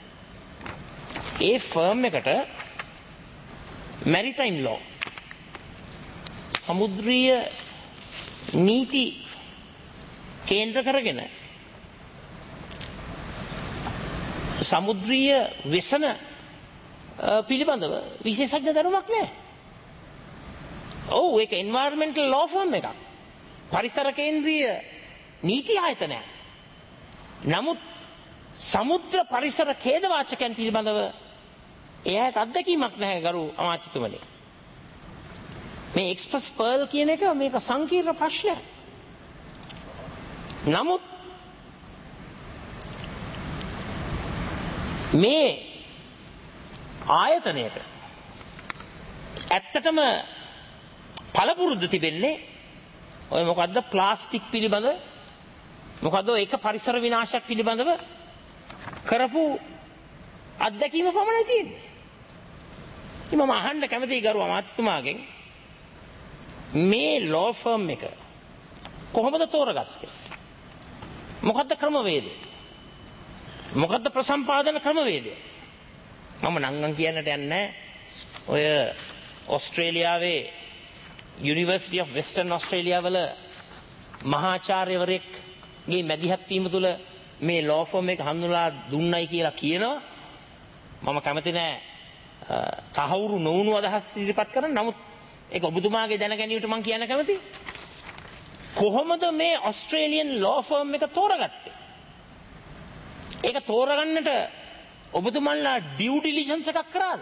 ඒ ෆර්ම් එකට මැරිටයිම් ලෝ සමුද්‍රීය නීති කේන්ද්‍ර කරගෙන සමුද්‍රීය වෙසන පිළිබඳව විශේෂඥ දැනුමක් නැහැ. ඔව් ඒක එන්වයරන්මන්ටල් ලෝ ෆර්ම් එකක්. පරිසර කේන්ද්‍රීය නීති ආයතනයක්. නමුත් සමුද්‍ර පරිසර ඛේදවාචකයන් පිළිබඳව එයාට අත්දැකීමක් නැහැ ගරු අමාත්‍යතුමනි. මේ එක්ස්ප්‍රස් පර්ල් කියන එක මේක සංකීර්ණ ප්‍රශ්නයක්. නමුත් මේ ආයතනයට ඇත්තටම පළපුරුද්ද තිබෙන්නේ ඔය මොකද්ද ප්ලාස්ටික් පිළිබඳ මොකද්ද ඒක පරිසර විනාශයක් පිළිබඳව කරපු අත්දැකීම පමණයි තියෙන්නේ. ඉතින් මම අහන්න කැමතියි ගරු අමාත්‍යතුමාගෙන් මේ ලෝ ෆර්ම් එක කොහොමද තෝරගත්තේ? මොකද්ද ක්‍රමවේදය? මොකද්ද ප්‍රසම්පාදන ක්‍රමවේදය? මම නංගන් කියන්නට යන්නේ ඔය ඕස්ට්‍රේලියාවේ යුනිවර්සිටි ඔෆ් වෙස්ටර්න් ඕස්ට්‍රේලියා වල මහාචාර්යවරයෙක්ගේ මැදිහත් වීම තුළ මේ ලෝ ෆර්ම් එක හඳුන්වලා දුන්නයි කියලා කියනවා. මම කැමති නෑ තහවුරු නොවුණු අදහස් ඉදිරිපත් කරන්න. නමුත් ඒක ඔබතුමාගේ දැන ගැනීමට මම කියන්න කැමතියි. කොහොමද මේ ඕස්ට්‍රේලියන් ලෝ ෆර්ම් එක තෝරගත්තේ? ඒක තෝරගන්නට ඔබතුමන්ලා ඩියු ඩිලිජන්ස් එකක් කරාද?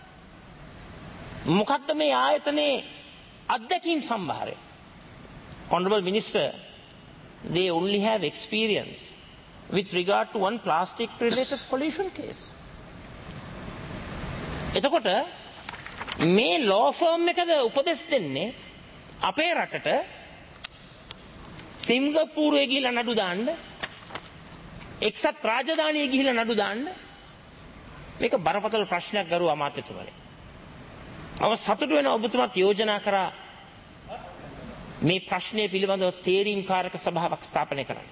මොකක්ද මේ ආයතනයේ අත්දැකීම් සම්භාරය? Honorable Minister, they only have experience with regard to one plastic related pollution case. එතකොට මේ law firm එකද උපදෙස් දෙන්නේ අපේ රටට සිංගප්පූරුවේ ගිහිල්ලා නඩු දාන්න, එක්සත් රාජධානියේ ගිහිල්ලා නඩු දාන්න. මේක බරපතල ප්‍රශ්නයක් ගරු අමාත්‍යතුමනි. මම සතුටු වෙනවා ඔබතුමාත් යෝජනා කරා මේ ප්‍රශ්නය පිළිබඳව තේරීම්කාරක සභාවක් ස්ථාපනය කරන්න.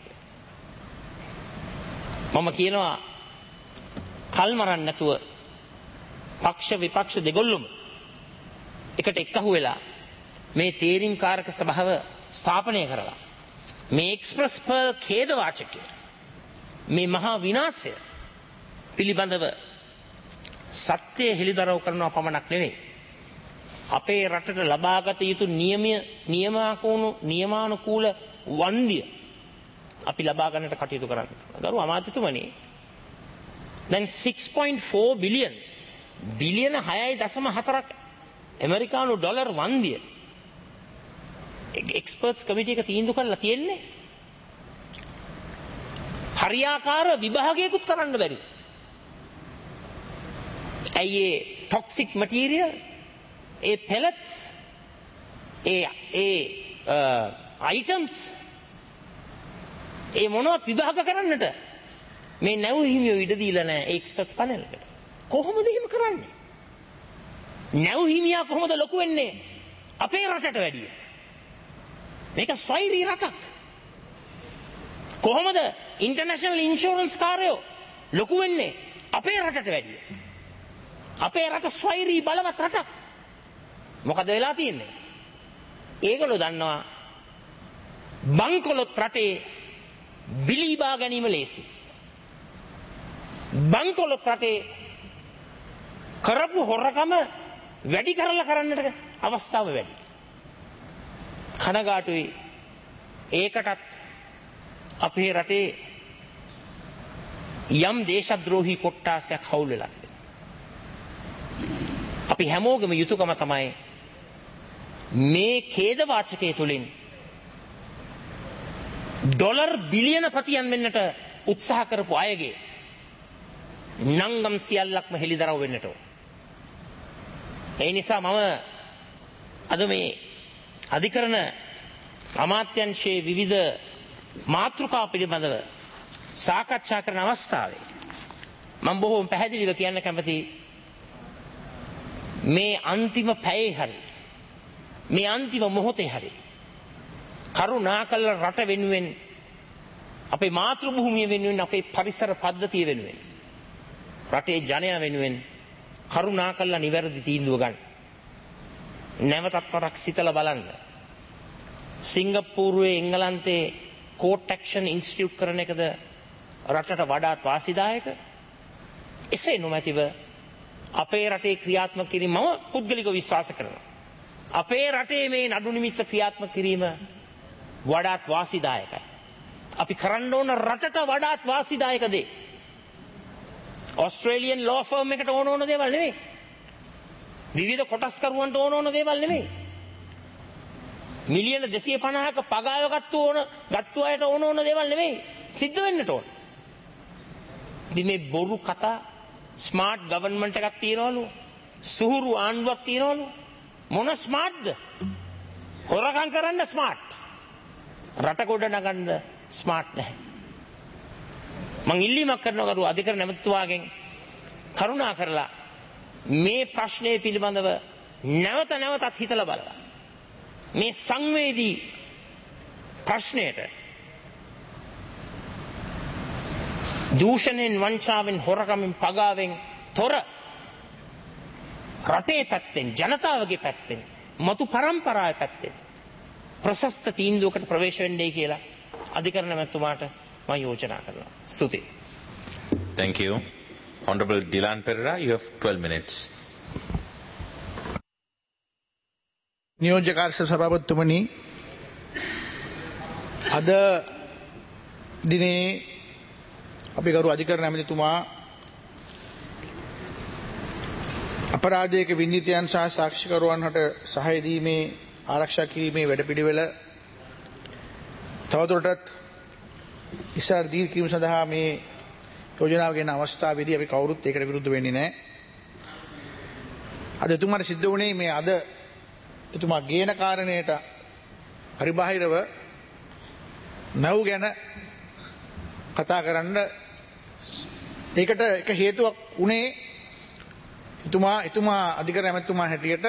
මම කියනවා කල් මරන්න නැතුව පක්ෂ විපක්ෂ දෙගොල්ලම එකට එක්කහු වෙලා මේ තේරීම්කාරක සභාව ස්ථාපනය කරලා මේ එක්ස්ප්‍රස් පර්ල් ඛේද වාචකය මේ මහා විනාශය පිළිබඳව සත්‍ය හෙළිදරව් කරනවා පමණක් නෙවෙයි, අපේ රටට ලබාගත යුතු නියමය නියමාකූණු නියමානුකූල වන්දිය අපි ලබා ගන්නට කටයුතු කරන්න. ගරු අමාත්‍යතුමනි, දැන් six point four බිලියන් බිලියන හයයි දශම හතරක් ඇමරිකානු ඩොලර් වන්දිය එක්ස්පර්ට්ස් කමිටි එක තීන්දුව කරලා තියෙන්නේ. හරියාකාර විභාගයකුත් කරන්න බැරි. ඇයි ඒ ටොක්සික් මටීරියල්, ඒ පෙලට්ස්, ඒ ඒ අයිටම්ස් ඒ මොනවත් විභාග කරන්නට මේ නැව් හිමියෝ ඉඩ දීලා නැහැ ඒ එක්ස්පර්ට්ස් පැනල් එකට. කොහොමද එහෙම කරන්නේ? නැව් හිමියා කොහොමද ලොකු වෙන්නේ අපේ රටට වැඩිය? මේක ස්වෛරී රටක්. කොහොමද ඉන්ටර්නැෂනල් ඉන්ෂුරන්ස් කාර්යෝ ලොකු වෙන්නේ අපේ රටට වැඩිය? අපේ රට ස්වෛරී බලවත් රටක්. මොකද වෙලා තියෙන්නේ? ඒගොල්ලෝ දන්නවා බංකොලොත් රටේ බිලිබා ගැනීම ලේසි. බංකොලොත් රටේ කරපු හොරකම වැඩි කරලා කරන්නට අවස්ථාව වැඩි. කනගාටුයි ඒකටත් අපේ රටේ යම් දේශද්‍රෝහී කොට්ටාසයක් හවුල් වෙලා තිබෙනවා. අපි හැමෝගෙම යුතුයකම තමයි මේ ඛේද වාචකයේ තුලින් ඩොලර් බිලියන පතියන් වෙන්නට උත්සාහ කරපු අයගේ නංගම් සියල්ලක්ම හෙළිදරව් වෙන්නට ඕන. ඒ නිසා මම අද මේ අධිකරණ අමාත්‍යංශයේ විවිධ මාතෘකා පිළිබඳව සාකච්ඡා කරන අවස්ථාවේ මම බොහෝම පැහැදිලිව කියන්න කැමතියි, මේ අන්තිම පැයේ හරි මේ අන්තිම මොහොතේ හරි කරුණාකර රට වෙනුවෙන්, අපේ මාතෘ භූමිය වෙනුවෙන්, අපේ පරිසර පද්ධතිය වෙනුවෙන්, රටේ ජනයා වෙනුවෙන් කරුණාකරලා නිවැරදි තීන්දුව ගන්න. නැවතත් වරක් සිතලා බලන්න. සිංගප්පූරුවේ එංගලන්තේ කෝට් ඇක්ෂන් ඉන්ස්ටිටියුට් කරන එකද රටට වඩාත් වාසිදායක? එසේ නොමැතිව අපේ රටේ ක්‍රියාත්මක කිරීම මම පුද්ගලිකව විශ්වාස කරනවා. අපේ රටේ මේ නඩු නිමිත්ත ක්‍රියාත්මක කිරීම වඩාත් වාසිදායකයි. අපි කරන්න ඕන රටට වඩාත් වාසිදායක දේ. ඕස්ට්‍රේලියන් ලෝ ෆර්ම් එකට ඕන ඕන දේවල් නෙවෙයි. විවිධ කොටස්කරුවන්ට ඕන ඕන දේවල් නෙවෙයි. මිලියන දෙසිය පනහක පගාව ගත්තු ඕන ගත්තු අයට ඕන ඕන දේවල් නෙමෙයි සිද්ධ වෙන්නට ඕන. ඉතින් මේ බොරු කතා ස්මාර්ට් ගවර්න්මන්ට් එකක් තියනවලු සුහුරු ආණ්ඩුවක් තියනවලු මොන ස්මාර්ට්ද? හොරකම් කරන්න ස්මාර්ට්. රට ගොඩ නගන්න ස්මාර්ට් නැහැ. මං ඉල්ලීමක් කරනවා කරු අධිකරණ ඇමතිතුමාගෙන් කරුණා කරලා මේ ප්‍රශ්නය පිළිබඳව නැවත නැවතත් හිතලා බලලා මේ සංවේදී ප්‍රශ්නයට දූෂණයෙන් වංචාවෙන් හොරකමින් පගාවෙන් තොර රටේ පැත්තෙන් ජනතාවගේ පැත්තෙන් මතු පරම්පරාවේ පැත්තෙන් ප්‍රශස්ත තීන්දුවකට ප්‍රවේශ වෙන්නේ කියලා අධිකරණ ඇමතිතුමාට මම යෝජනා කරනවා. ස්තුතියි. Thank you. Honorable Dilan Pereira, you have twelve minutes. නියෝජ්‍ය කාර්ය සභාපතිතුමනි, අද දිනේ අපි ගරු අධිකරණ ඇමතිතුමා අපරාධයක වින්දිතයන් සහ සාක්ෂිකරුවන් හට සහාය දීමේ ආරක්ෂා කිරීමේ වැඩපිළිවෙල තවදුරටත් ඉස්සර දීර්ඝ කිරීම සඳහා මේ යෝජනාව ගෙන අවස්ථාවේදී අපි කවුරුත් ඒකට විරුද්ධ වෙන්නේ නැහැ. අද එතුමාට සිද්ධ වුණේ මේ අද එතුමා ගේන කාරණයට පරිබාහිරව නැව් ගැන කතා කරන්න. ඒකට එක හේතුවක් උනේ එතුමා එතුමා අධිකරණ ඇමතිතුමා හැටියට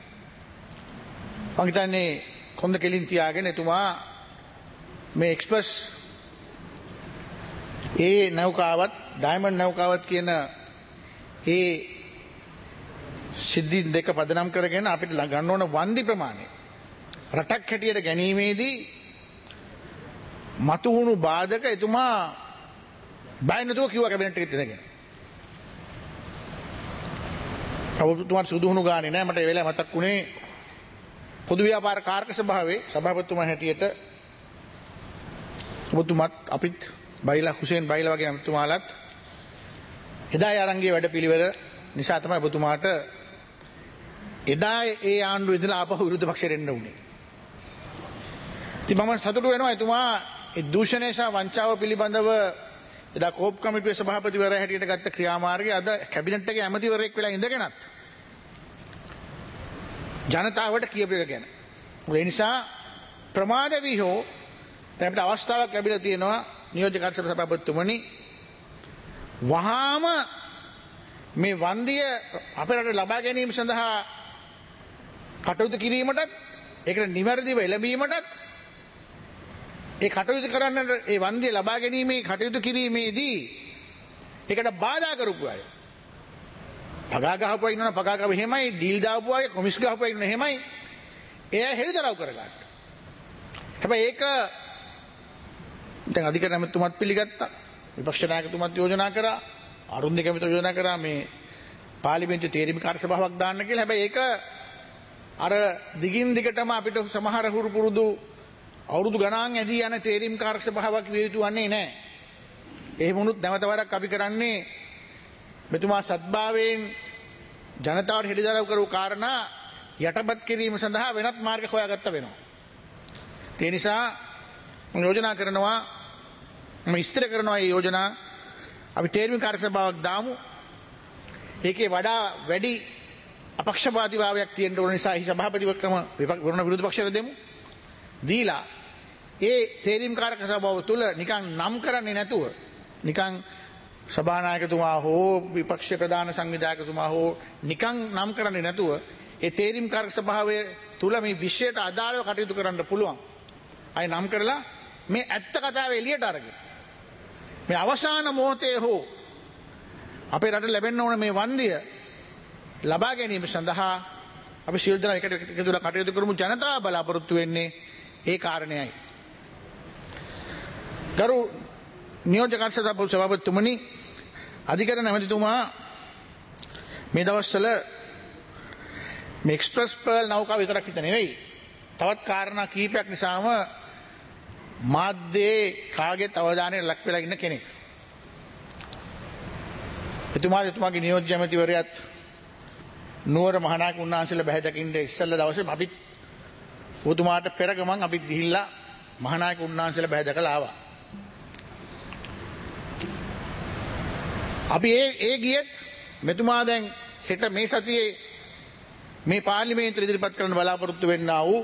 මම හිතන්නේ කොන්ද කෙලින් තියාගෙන එතුමා මේ එක්ස්ප්‍රස් ඒ නෞකාවත් ඩයමන්ඩ් නෞකාවත් කියන ඒ සිද්ධි දෙක පදනම් කරගෙන අපිට ගන්න ඕන වන්දි ප්‍රමාණය රටක් හැටියට ගැනීමේදී මතුවුණු බාධක එතුමා බය නැතුව කිව්වා කැබිනට් එකෙත් ඉඳගෙන. ඔබතුමාට සුදුහුණු ගානේ නෑ. මට ඒ වෙලාවේ මතක් වුණේ පොදු ව්‍යාපාර කාර්ක සභාවේ සභාපතිතුමා හැටියට ඔබතුමාත් අපිත් බයිලා හුසේන් බයිලා වගේ අමතුමාලත් එදා ආරංගියේ වැඩපිළිවෙල නිසා තමයි ඔබතුමාට එදා ඒ ආණ්ඩුවේ ඉඳලා ආපහු විරුද්ධ පක්ෂයට එන්න උනේ. ඉතින් මම සතුටු වෙනවා එතුමා ඒ දූෂණය සහ වංචාව පිළිබඳව එදා කෝප් කමිටුවේ සභාපතිවරයා හැටියට ගත්ත ක්‍රියාමාර්ගය අද කැබිනට් එකේ ඇමතිවරයෙක් වෙලා ඉඳගෙනත් ජනතාවට කියපු එක ගැන. ඒ නිසා ප්‍රමාද වී හෝ දැන් අපිට අවස්ථාවක් ලැබිලා තියෙනවා නියෝජ්‍ය කාර්ය සභාපතිතුමනි වහාම මේ වන්දිය අපේ රටේ ලබා ගැනීම සඳහා කටයුතු කිරීමටත් ඒකට නිවැරදිව එළඹීමටත් ඒ කටයුතු කරන්න ඒ වන්දිය ලබා ගැනීමේ කටයුතු කිරීමේදී ඒකට බාධා කරපු අය පගා ගහපුවා ඉන්නවනේ පගා ගහපුවා එහෙමයි ඩීල් දාපුවා අය කොමිස් ගහපුවා ඉන්නවනේ එහෙමයි එයා හෙළිදරව් කරගන්න. හැබැයි ඒක දැන් අධිකරණ ඇමතිතුමත් පිළිගත්තා. විපක්ෂ නායකතුමත් යෝජනා කරා. අරුන් දෙක විතර යෝජනා කරා මේ පාර්ලිමේන්තු තේරීම් කාර්ය සභාවක් දාන්න කියලා. හැබැයි ඒක අර දිගින් දිගටම අපිට සමහර හුරු පුරුදු අවුරුදු ගණන් ඇදී යන තේරීම් කාර්ය සභාවක් විය යුතු වන්නේ නැහැ. එහෙම වුණොත් නැවත වරක් අපි කරන්නේ මෙතුමා සත්භාවයෙන් ජනතාවට හෙළිදරව් කරපු කාරණා යටපත් කිරීම සඳහා වෙනත් මාර්ග හොයාගත්ත වෙනවා. ඒ නිසා මම යෝජනා කරනවා මම ඉස්තර කරනවා මේ යෝජනා අපි තේරීම් කාර්ය සභාවක් දාමු. ඒකේ වඩා වැඩි අපක්ෂපාතීභාවයක් තියෙන්න ඕන නිසා එහි සභාපතිවකම විරුද්ධ විරුද්ධ පක්ෂයට දෙමු. දීලා ඒ තේරීම් කාර්ය සභාව තුල නිකන් නම් කරන්නේ නැතුව නිකන් සභානායකතුමා හෝ විපක්ෂ ප්‍රධාන සංවිධායකතුමා හෝ නිකන් නම් කරන්නේ නැතුව ඒ තේරීම් කාර්ය සභාවේ තුල මේ විෂයට අදාළව කටයුතු කරන්න පුළුවන්. අය නම් කරලා මේ ඇත්ත කතාව එළියට අරගෙන මේ අවසාන මොහොතේ හෝ අපේ රට ලැබෙන්න ඕන මේ වන්දිය ලබා ගැනීම සඳහා අපි සියලු දෙනා එකට එකතුලා කටයුතු කරමු. ජනතාව බලාපොරොත්තු වෙන්නේ ඒ කාරණේයි. ගරු නියෝජ්‍ය කාර්ය සභාපතිතුමනි අධිකරණ ඇමතිතුමා මේ දවස්වල මේ එක්ස්ප්‍රස් පර්ල් නෞකාව විතරක් හිත නෙවෙයි තවත් කාරණා කිහිපයක් නිසාම මාධ්‍යයේ කාගෙත් අවධානයට ලක් වෙලා ඉන්න කෙනෙක්. එතුමා එතුමාගේ නියෝජ්‍ය ඇමතිවරයාත් නුවර මහානායක උන්වහන්සේලා බැහැ දකින්න ඉස්සෙල්ලා දවසේ අපි ඔබතුමාට පෙර ගමන් අපි ගිහිල්ලා මහානායක උන්වහන්සේලා බෑ දැකලා ආවා. අපි ඒ ඒ ගියත් මෙතුමා දැන් හෙට මේ සතියේ මේ පාර්ලිමේන්තුවේ ඉදිරිපත් කරන්න බලාපොරොත්තු වෙන්නා වූ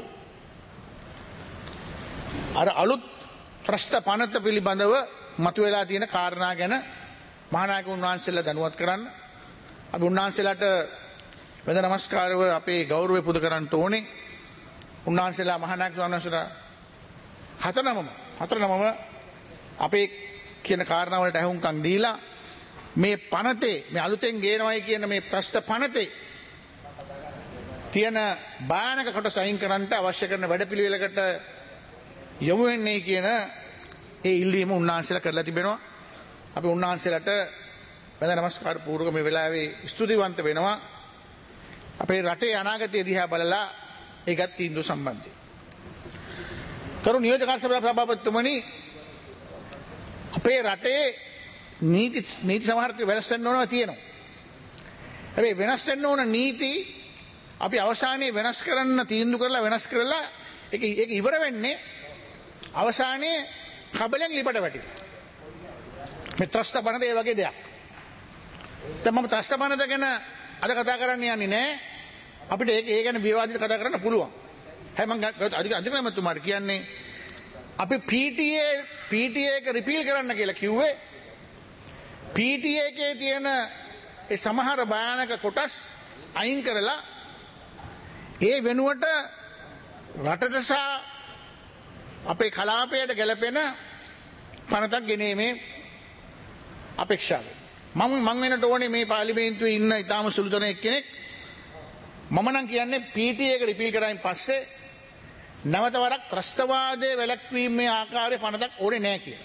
අර අලුත් ප්‍රශ්න පනත පිළිබඳව මතුවලා තියෙන කාරණා ගැන මහානායක උන්වහන්සේලා දැනුවත් කරන්න අපි උන්වහන්සේලාට වෙද නමස්කාරව අපේ ගෞරවය පුද කරන්න ඕනේ. උන්වහන්සේලා මහානායක උන්වහන්සේලා හතරනමම හතරනමම අපේ කියන කාරණා වලට අහුම්කම් දීලා මේ පනතේ මේ අලුතෙන් ගේනවයි කියන මේ ප්‍රශ්න පනතේ තියෙන භයානක කොටස අයින් කරන්නට අවශ්‍ය කරන වැඩපිළිවෙලකට යොමු වෙන්නේ කියන ඒ ඉල්ලීම උන්වහන්සේලා කරලා තිබෙනවා. අපි උන්වහන්සේලාට වැඳ නමස්කාර පූර්වක මේ වෙලාවේ ස්තුතිවන්ත වෙනවා. අපේ රටේ අනාගතය දිහා බලලා ඒකත් තීන්දුව සම්බන්ධයෙන්. කරු නියෝජක සභාවේ සභාපතිතුමනි අපේ රටේ නීති නීති සමහර වෙනස් වෙන්න ඕනවා තියෙනවා. හැබැයි වෙනස් වෙන්න ඕන නීති අපි අවසානයේ වෙනස් කරන්න තීන්දුව කරලා වෙනස් කරලා ඒක ඒක ඉවර වෙන්නේ අවසානයේ කබලෙන් ලිපට වැටිලා. මේ ත්‍රස්ත පනත ඒ වගේ දෙයක්. දැන් මම ත්‍රස්ත පනත ගැන අද කතා කරන්න යන්නේ නැහැ. අපිට ඒක ඒ ගැන විවාදිත කතා කරන්න පුළුවන්. හැබැයි මම අධික අධිකරණතුමාට කියන්නේ අපි P T A P T A එක රිපීල් කරන්න කියලා කිව්වේ පී ටී ඒ එකේ තියෙන ඒ සමහර භයානක කොටස් අයින් කරලා ඒ වෙනුවට රටට සහ අපේ කලාපයට ගැලපෙන පනතක් ගෙනීමේ අපේක්ෂාව. මම මං වෙනට ඕනේ මේ පාර්ලිමේන්තුවේ ඉන්න ඉතාම සුළු දෙනෙක් කෙනෙක් මම නම් කියන්නේ පී ටී ඒ එක රිපීල් කරායින් පස්සේ නැවත වරක් ත්‍රස්තවාදයේ වැළැක්වීමේ ආකාරයේ පනතක් ඕනේ නැහැ කියලා.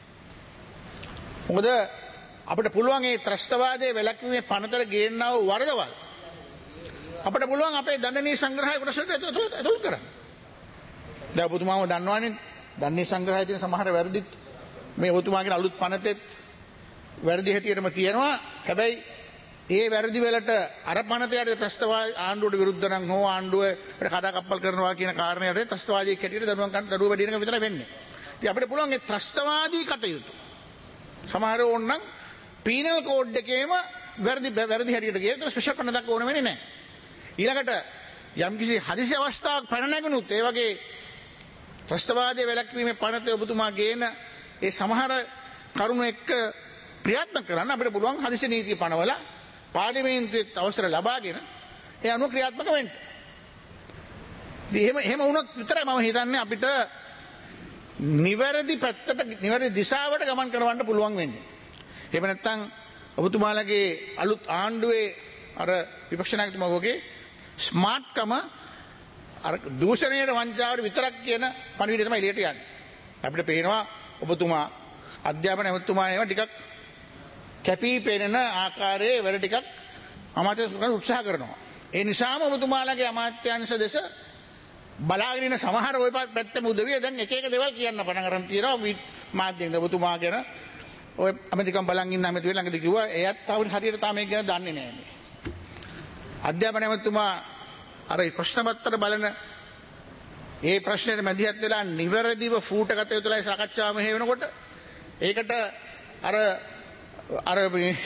මොකද අපිට පුළුවන් මේ ත්‍රස්තවාදයේ වැළැක්වීමේ පනතට ගේන්නා වූ වරදවල් අපිට පුළුවන් අපේ දණ්ඩනීය සංග්‍රහය කොටසට ඇතුළත් කරන්න. දැන් ඔබතුමාම දන්නවනේ දණ්ඩනීය සංග්‍රහයේ තියෙන සමහර වැරදිත් මේ ඔබතුමාගේ අලුත් පනතෙත් වැරදි හැටියටම තියෙනවා. හැබැයි ඒ වැරදි වලට අර පනතයට ත්‍රස්තවාදී ආණ්ඩුවට විරුද්ධ නම් හෝ ආණ්ඩුවට කඩා කප්පල් කරනවා කියන කාරණයට ත්‍රස්තවාදී හැටියට දරුවන් කන් දරුව වැඩි වෙනක විතර වෙන්නේ. ඉතින් අපිට පුළුවන් ඒ ත්‍රස්තවාදී කටයුතු සමහර ඕනනම් පීනල් කෝඩ් එකේම වැරදි වැරදි හැටියට ගියොත් ස්පෙෂල් පනතක් ඕන වෙන්නේ නැහැ. ඊළඟට යම්කිසි හදිසි අවස්ථාවක් පැන නැගුණොත් ඒ වගේ ත්‍රස්තවාදයේ වැළැක්වීමේ පනතේ ඔබතුමා ගේන ඒ සමහර කරුණු එක්ක ක්‍රියාත්මක කරන්න අපිට පුළුවන් හදිසි නීතිය පනවල පාර්ලිමේන්තුවේ අවසර ලබාගෙන ඒ අනුව ක්‍රියාත්මක වෙන්න. ඉතින් එහෙම එහෙම වුණොත් විතරයි මම හිතන්නේ අපිට නිවැරදි පැත්තට නිවැරදි දිශාවට ගමන් කරවන්න පුළුවන් වෙන්නේ. එහෙම නැත්නම් ඔබතුමාලගේ අලුත් ආණ්ඩුවේ අර විපක්ෂ නායකතුමාගේ ස්මාර්ට්කම අර දූෂණයේ වංචාවට විතරක් කියන පණිවිඩය තමයි එළියට යන්නේ. අපිට පේනවා ඔබතුමා අධ්‍යාපන ඇමතුමා ඒවා ටිකක් කැපී පෙනෙන ආකාරයේ වැඩ ටිකක් අමාත්‍ය කරන්න උත්සාහ කරනවා. ඒ නිසාම ඔබතුමාලගේ අමාත්‍යාංශ දෙස බලාගෙන ඉන්න සමහර ওই පැත්තේ උදවිය දැන් එක එක දේවල් කියන්න පටන් ගන්න තියෙනවා මාධ්‍යෙන් ඔබතුමා ගැන ඔය අමෙරිකන් බලන් ඉන්න අමෙරිකාවේ ළඟදී කිව්වා එයත් තව හරියට තාම මේක ගැන දන්නේ නැහැ මේ. අධ්‍යාපන ඇමතුමා අර ප්‍රශ්න පත්‍ර බලන ඒ ප්‍රශ්නෙට මැදිහත් වෙලා නිවැරදිව ෆූටගත යුතුලයි සාකච්ඡාව මෙහෙ වෙනකොට ඒකට අර අර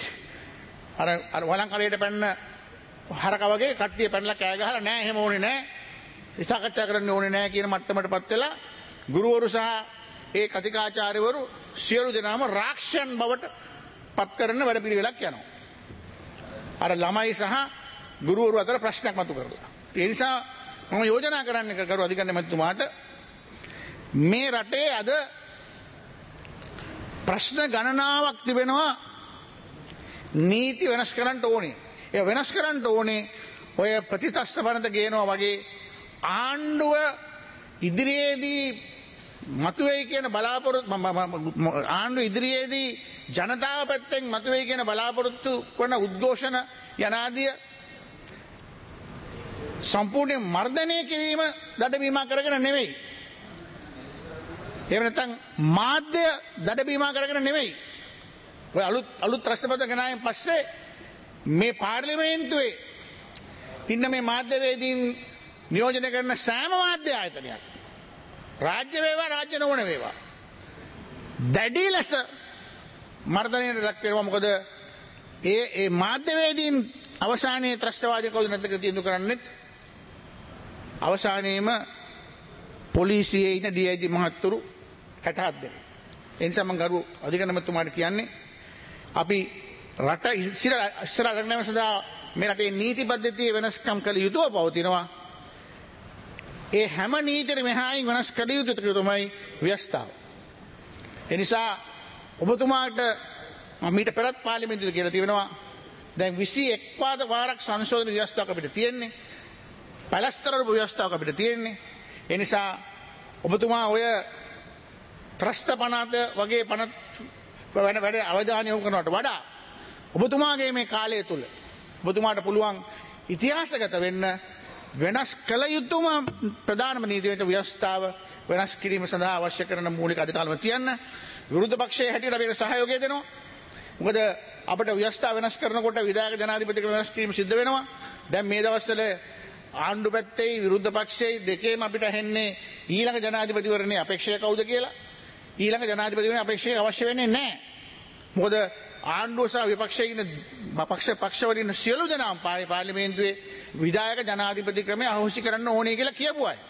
අර අර වළංකරයට පැන්න හරක වගේ කට්ටිය පැනලා කෑ ගහලා නෑ එහෙම ඕනේ නෑ සාකච්ඡා කරන්න ඕනේ නෑ කියන මට්ටමටපත් වෙලා ගුරුවරු සහ ඒ කතිකාචාර්යවරු සියලු දෙනාම රාක්ෂයන් බවට පත් කරන වැඩපිළිවෙලක් යනවා. අර ළමයි සහ ගුරුවරු අතර ප්‍රශ්නයක් මතු කරලා. ඒ නිසා මම යෝජනා කරන්නේ කරු අධිකරණ මැතිතුමාට මේ රටේ අද ප්‍රශ්න ගණනාවක් තිබෙනවා නීති වෙනස් කරන්න ඕනේ. ඒ වෙනස් කරන්න ඕනේ ඔය ප්‍රතිස්ථ පනත ගේනවා වගේ ආණ්ඩුව ඉදිරියේදී මතුවේයි කියන බලාපොරොත්තු ආණ්ඩුව ඉදිරියේදී ජනතාව පැත්තෙන් මතුවේයි කියන බලාපොරොත්තු වන උද්ඝෝෂණ යනාදිය සම්පූර්ණයෙන් මර්ධනය කිරීම දඩබීමා කරගෙන නෙවෙයි. එහෙම නැත්නම් මාධ්‍ය දඩබීමා කරගෙන නෙවෙයි. ඔය අලුත් අලුත් රැස්පත ගෙනාවෙන් පස්සේ මේ පාර්ලිමේන්තුවේ ඉන්න මේ මාධ්‍යවේදීන් නියෝජනය කරන සෑම වාද්‍ය ආයතනයක් රාජ්‍ය වේවා රාජ්‍ය නොවන වේවා දැඩි ලෙස මර්ධනයට ලක් වෙනවා. මොකද ඒ ඒ මාධ්‍යවේදීන් අවසානයේ ත්‍රස්තවාදී කවුද නැද්ද කියලා තීන්දුව කරන්නෙත් අවසානයේම පොලිසියේ ඉන්න ඩී ආයි ජී මහත්තුරු හැට හත් දෙනෙක්. ඒ නිසා මම ගරු අධිකරණමතුමාට කියන්නේ අපි රට ඉස්සර ඉස්සර අරගෙන සදා මේ රටේ නීති පද්ධතිය වෙනස්කම් කළ යුතුව පවතිනවා. ඒ හැම නීතියකම මෙහායින් වෙනස් කළ යුතු තමයි ව්‍යවස්ථාව. ඒ නිසා ඔබතුමාට මම ඊට පෙරත් පාර්ලිමේන්තුවේ කියලා තියෙනවා දැන් විසි එක් පාද වාරක් සංශෝධන ව්‍යවස්ථාවක් අපිට තියෙන්නේ. පැලස්තර ව්‍යවස්ථාවක් අපිට තියෙන්නේ. ඒ නිසා ඔබතුමා ඔය ත්‍රස්ත පනත වගේ පනත් වැඩ වැඩ අවධානය යොමු කරනවට වඩා ඔබතුමාගේ මේ කාලය තුල ඔබතුමාට පුළුවන් ඉතිහාසගත වෙන්න වෙනස් කළ යුතුම ප්‍රධානම නීතියට ව්‍යවස්ථාව වෙනස් කිරීම සඳහා අවශ්‍ය කරන මූලික අධිකාරම තියන්න විරුද්ධ පක්ෂයේ හැටියට අපිට සහයෝගය දෙනවා. මොකද අපිට ව්‍යවස්ථාව වෙනස් කරනකොට විධායක ජනාධිපතිකම වෙනස් කිරීම සිද්ධ වෙනවා. දැන් මේ දවස්වල ආණ්ඩු පැත්තේ විරුද්ධ පක්ෂයේ දෙකේම අපිට ඇහෙන්නේ ඊළඟ ජනාධිපතිවරණයේ අපේක්ෂක කවුද කියලා. ඊළඟ ජනාධිපතිවරණයේ අපේක්ෂක අවශ්‍ය වෙන්නේ නැහැ. මොකද ආණ්ඩුව සහ විපක්ෂයේ ඉන්න පක්ෂ පක්ෂවල ඉන්න සියලු දෙනාම පාර්ලිමේන්තුවේ විධායක ජනාධිපති ක්‍රමය අහෝසි කරන්න ඕනේ කියලා කියපු අය.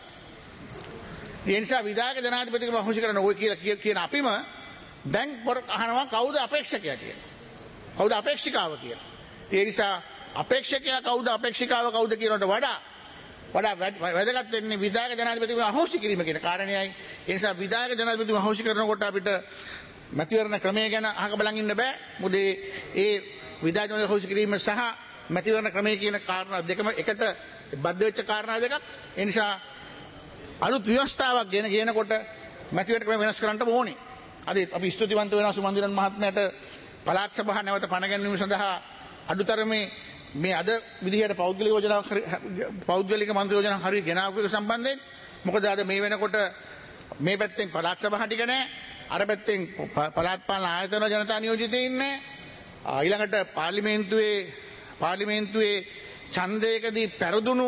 ඒ නිසා විධායක ජනාධිපති ක්‍රමය අහෝසි කරන්න ඕනේ කියලා කියන අපිම දැන් අහනවා කවුද අපේක්ෂකයා කියලා. කවුද අපේක්ෂිකාව කියලා. ඒ නිසා අපේක්ෂකයා කවුද අපේක්ෂිකාව කවුද කියනකට වඩා වඩා වැදගත් වෙන්නේ විධායක ජනාධිපතිතුමා අහෝසි කිරීම කියන කාරණේයි. ඒ නිසා විධායක ජනාධිපතිතුමා අහෝසි කරනකොට අපිට මැතිවරණ ක්‍රමය ගැන අහක බලන් ඉන්න බෑ. මොකද ඒ විධායක ජනාධිපති අහෝසි කිරීම සහ මැතිවරණ ක්‍රමය කියන කාරණා දෙකම එකට බද්ධ වෙච්ච කාරණා දෙකක්. ඒ නිසා අලුත් ව්‍යවස්ථාවක් ගෙන ගෙනකොට මැතිවරණ ක්‍රමය වෙනස් කරන්න ඕනේ. අද අපි ස්තුතිවන්ත වෙනවා සුමන්දිරන් මහත්මයාට පළාත් සභාව නැවත පණ ගැනීම සඳහා අඩුතරමේ මේ අද විදිහට පෞද්ගලික යෝජනාවක් පෞද්ගලික මන්ත්‍රී යෝජනා හරිය ගෙනාවු එක සම්බන්ධයෙන් මොකද අද මේ වෙනකොට මේ පැත්තෙන් පළාත් සභාව ටික නැහැ අර පැත්තෙන් පළාත් පාලන ආයතන ජනතා නියෝජිතයින් ඉන්නේ ඊළඟට පාර්ලිමේන්තුවේ පාර්ලිමේන්තුවේ ඡන්දයකදී පෙරදුණු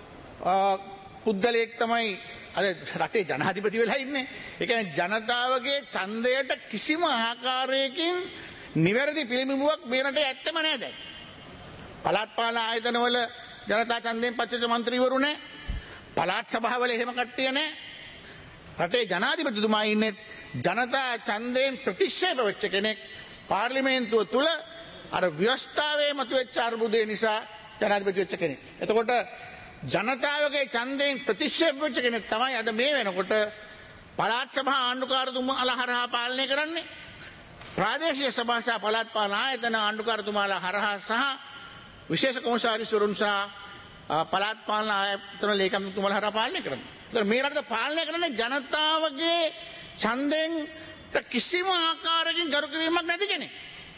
පුද්ගලයෙක් තමයි අද රටේ ජනාධිපති වෙලා ඉන්නේ. ඒ කියන්නේ ජනතාවගේ ඡන්දයට කිසිම ආකාරයකින් නිවැරදි පිළිඹුවක් මේ රටේ ඇත්තම නැහැ දැන්. පළාත් පාලන ආයතනවල ජනතා ඡන්දයෙන් පත්වෙච්ච മന്ത്രിවරු නැහැ. පළාත් සභාවල එහෙම කට්ටිය නැහැ. රටේ ජනාධිපතිතුමා ඉන්නේ ජනතා ඡන්දයෙන් ප්‍රතික්ෂේප වෙච්ච කෙනෙක්. පාර්ලිමේන්තුව තුල අර ව්‍යවස්ථාවේ මතුවෙච්ච අර්බුදය නිසා ජනාධිපති වෙච්ච කෙනෙක්. එතකොට ජනතාවගේ ඡන්දයෙන් ප්‍රතික්ෂේප වෙච්ච කෙනෙක් තමයි අද මේ වෙනකොට පළාත් සභා ආණ්ඩුකාරතුමාලා හරහා පාලනය කරන්නේ. ප්‍රාදේශීය සභා සහ පළාත් පාලන ආයතන ආණ්ඩුකාරතුමාලා හරහා සහ විශේෂ කොමසාරිස්වරුන් සහ පළාත් පාලන ආයතන ලේකම්තුමාලා හරහා පාලනය කරනවා. ඒතර මේ රට පාලනය කරන්නේ ජනතාවගේ ඡන්දයෙන් කිසිම ආකාරයකින් ගරු කිරීමක් නැති කෙනෙක්.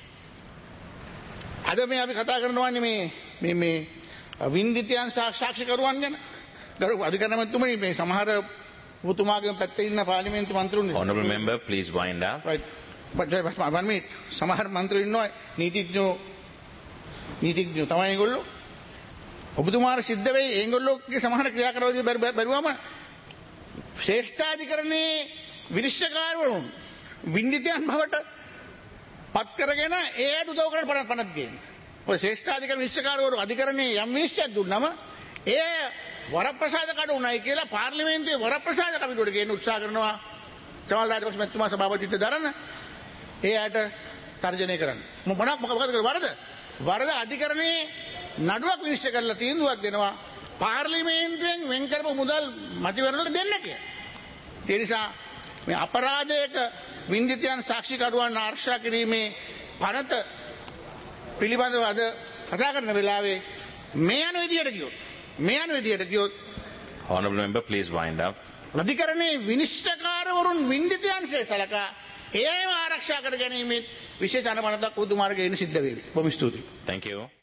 අද මේ අපි කතා කරනවානේ මේ මේ මේ වින්දිතයන් සාක්ෂිකරුවන් ගැන. ගරු අධිකරණමතුමනි මේ සමහර පුතුමාගේ පැත්තේ ඉන්න පාර්ලිමේන්තු මන්ත්‍රීන් Honorable member, please wind up. right but one minute සමහර මන්ත්‍රීන් ඉන්නවා නීතිඥයෝ නීතිඥයෝ තමයි ඒගොල්ලෝ ඔබතුමාට සිද්ධ වෙයි ඒගොල්ලෝගේ සමහර ක්‍රියාකාරකම් බැලුවම ශ්‍රේෂ්ඨාධිකරණයේ විනිශ්චයකාරවරුන් වින්දිතයන් බවට පත් කරගෙන ඒ අයට උදව් කරන පනත් පනත් ගේන්නේ. ඔය ශ්‍රේෂ්ඨාධිකරණ විනිශ්චයකාරවරු අධිකරණයේ යම් විනිශ්චයක් දුන්නම ඒ වරප්‍රසාද කඩ උනායි කියලා පාර්ලිමේන්තුවේ වරප්‍රසාද කමිටුවට ගේන්න උත්සාහ කරනවා. චමල් රාජපක්ෂ මැතිතුමා සභාපතිත්වය දරන ඒ අයට තර්ජනය කරන්න. මොනවා මොකද කරේ වරද? වරද අධිකරණයේ නඩුවක් විනිශ්චය කරලා තීන්දුවක් දෙනවා පාර්ලිමේන්තුවෙන් වෙන් කරපු මුදල් මැතිවරණවලට දෙන්න කියලා. ඒ නිසා මේ අපරාධයක වින්දිතයන් සාක්ෂිකරුවන් ආරක්ෂා කිරීමේ පනත පිළිබඳව අද කතා කරන වෙලාවේ මේ යන විදියට ගියොත් මේ යන විදියට ගියොත් Honorable member, please wind up. අධිකරණයේ විනිශ්චයකාරවරුන් වින්දිතයන්සේ සලකා ඒව ආරක්ෂා කර ගැනීමේ විශේෂ අනුමතක් උතුමාර්ගයෙන් සිද්ධ වේවි. බොහොම ස්තුතියි. Thank you.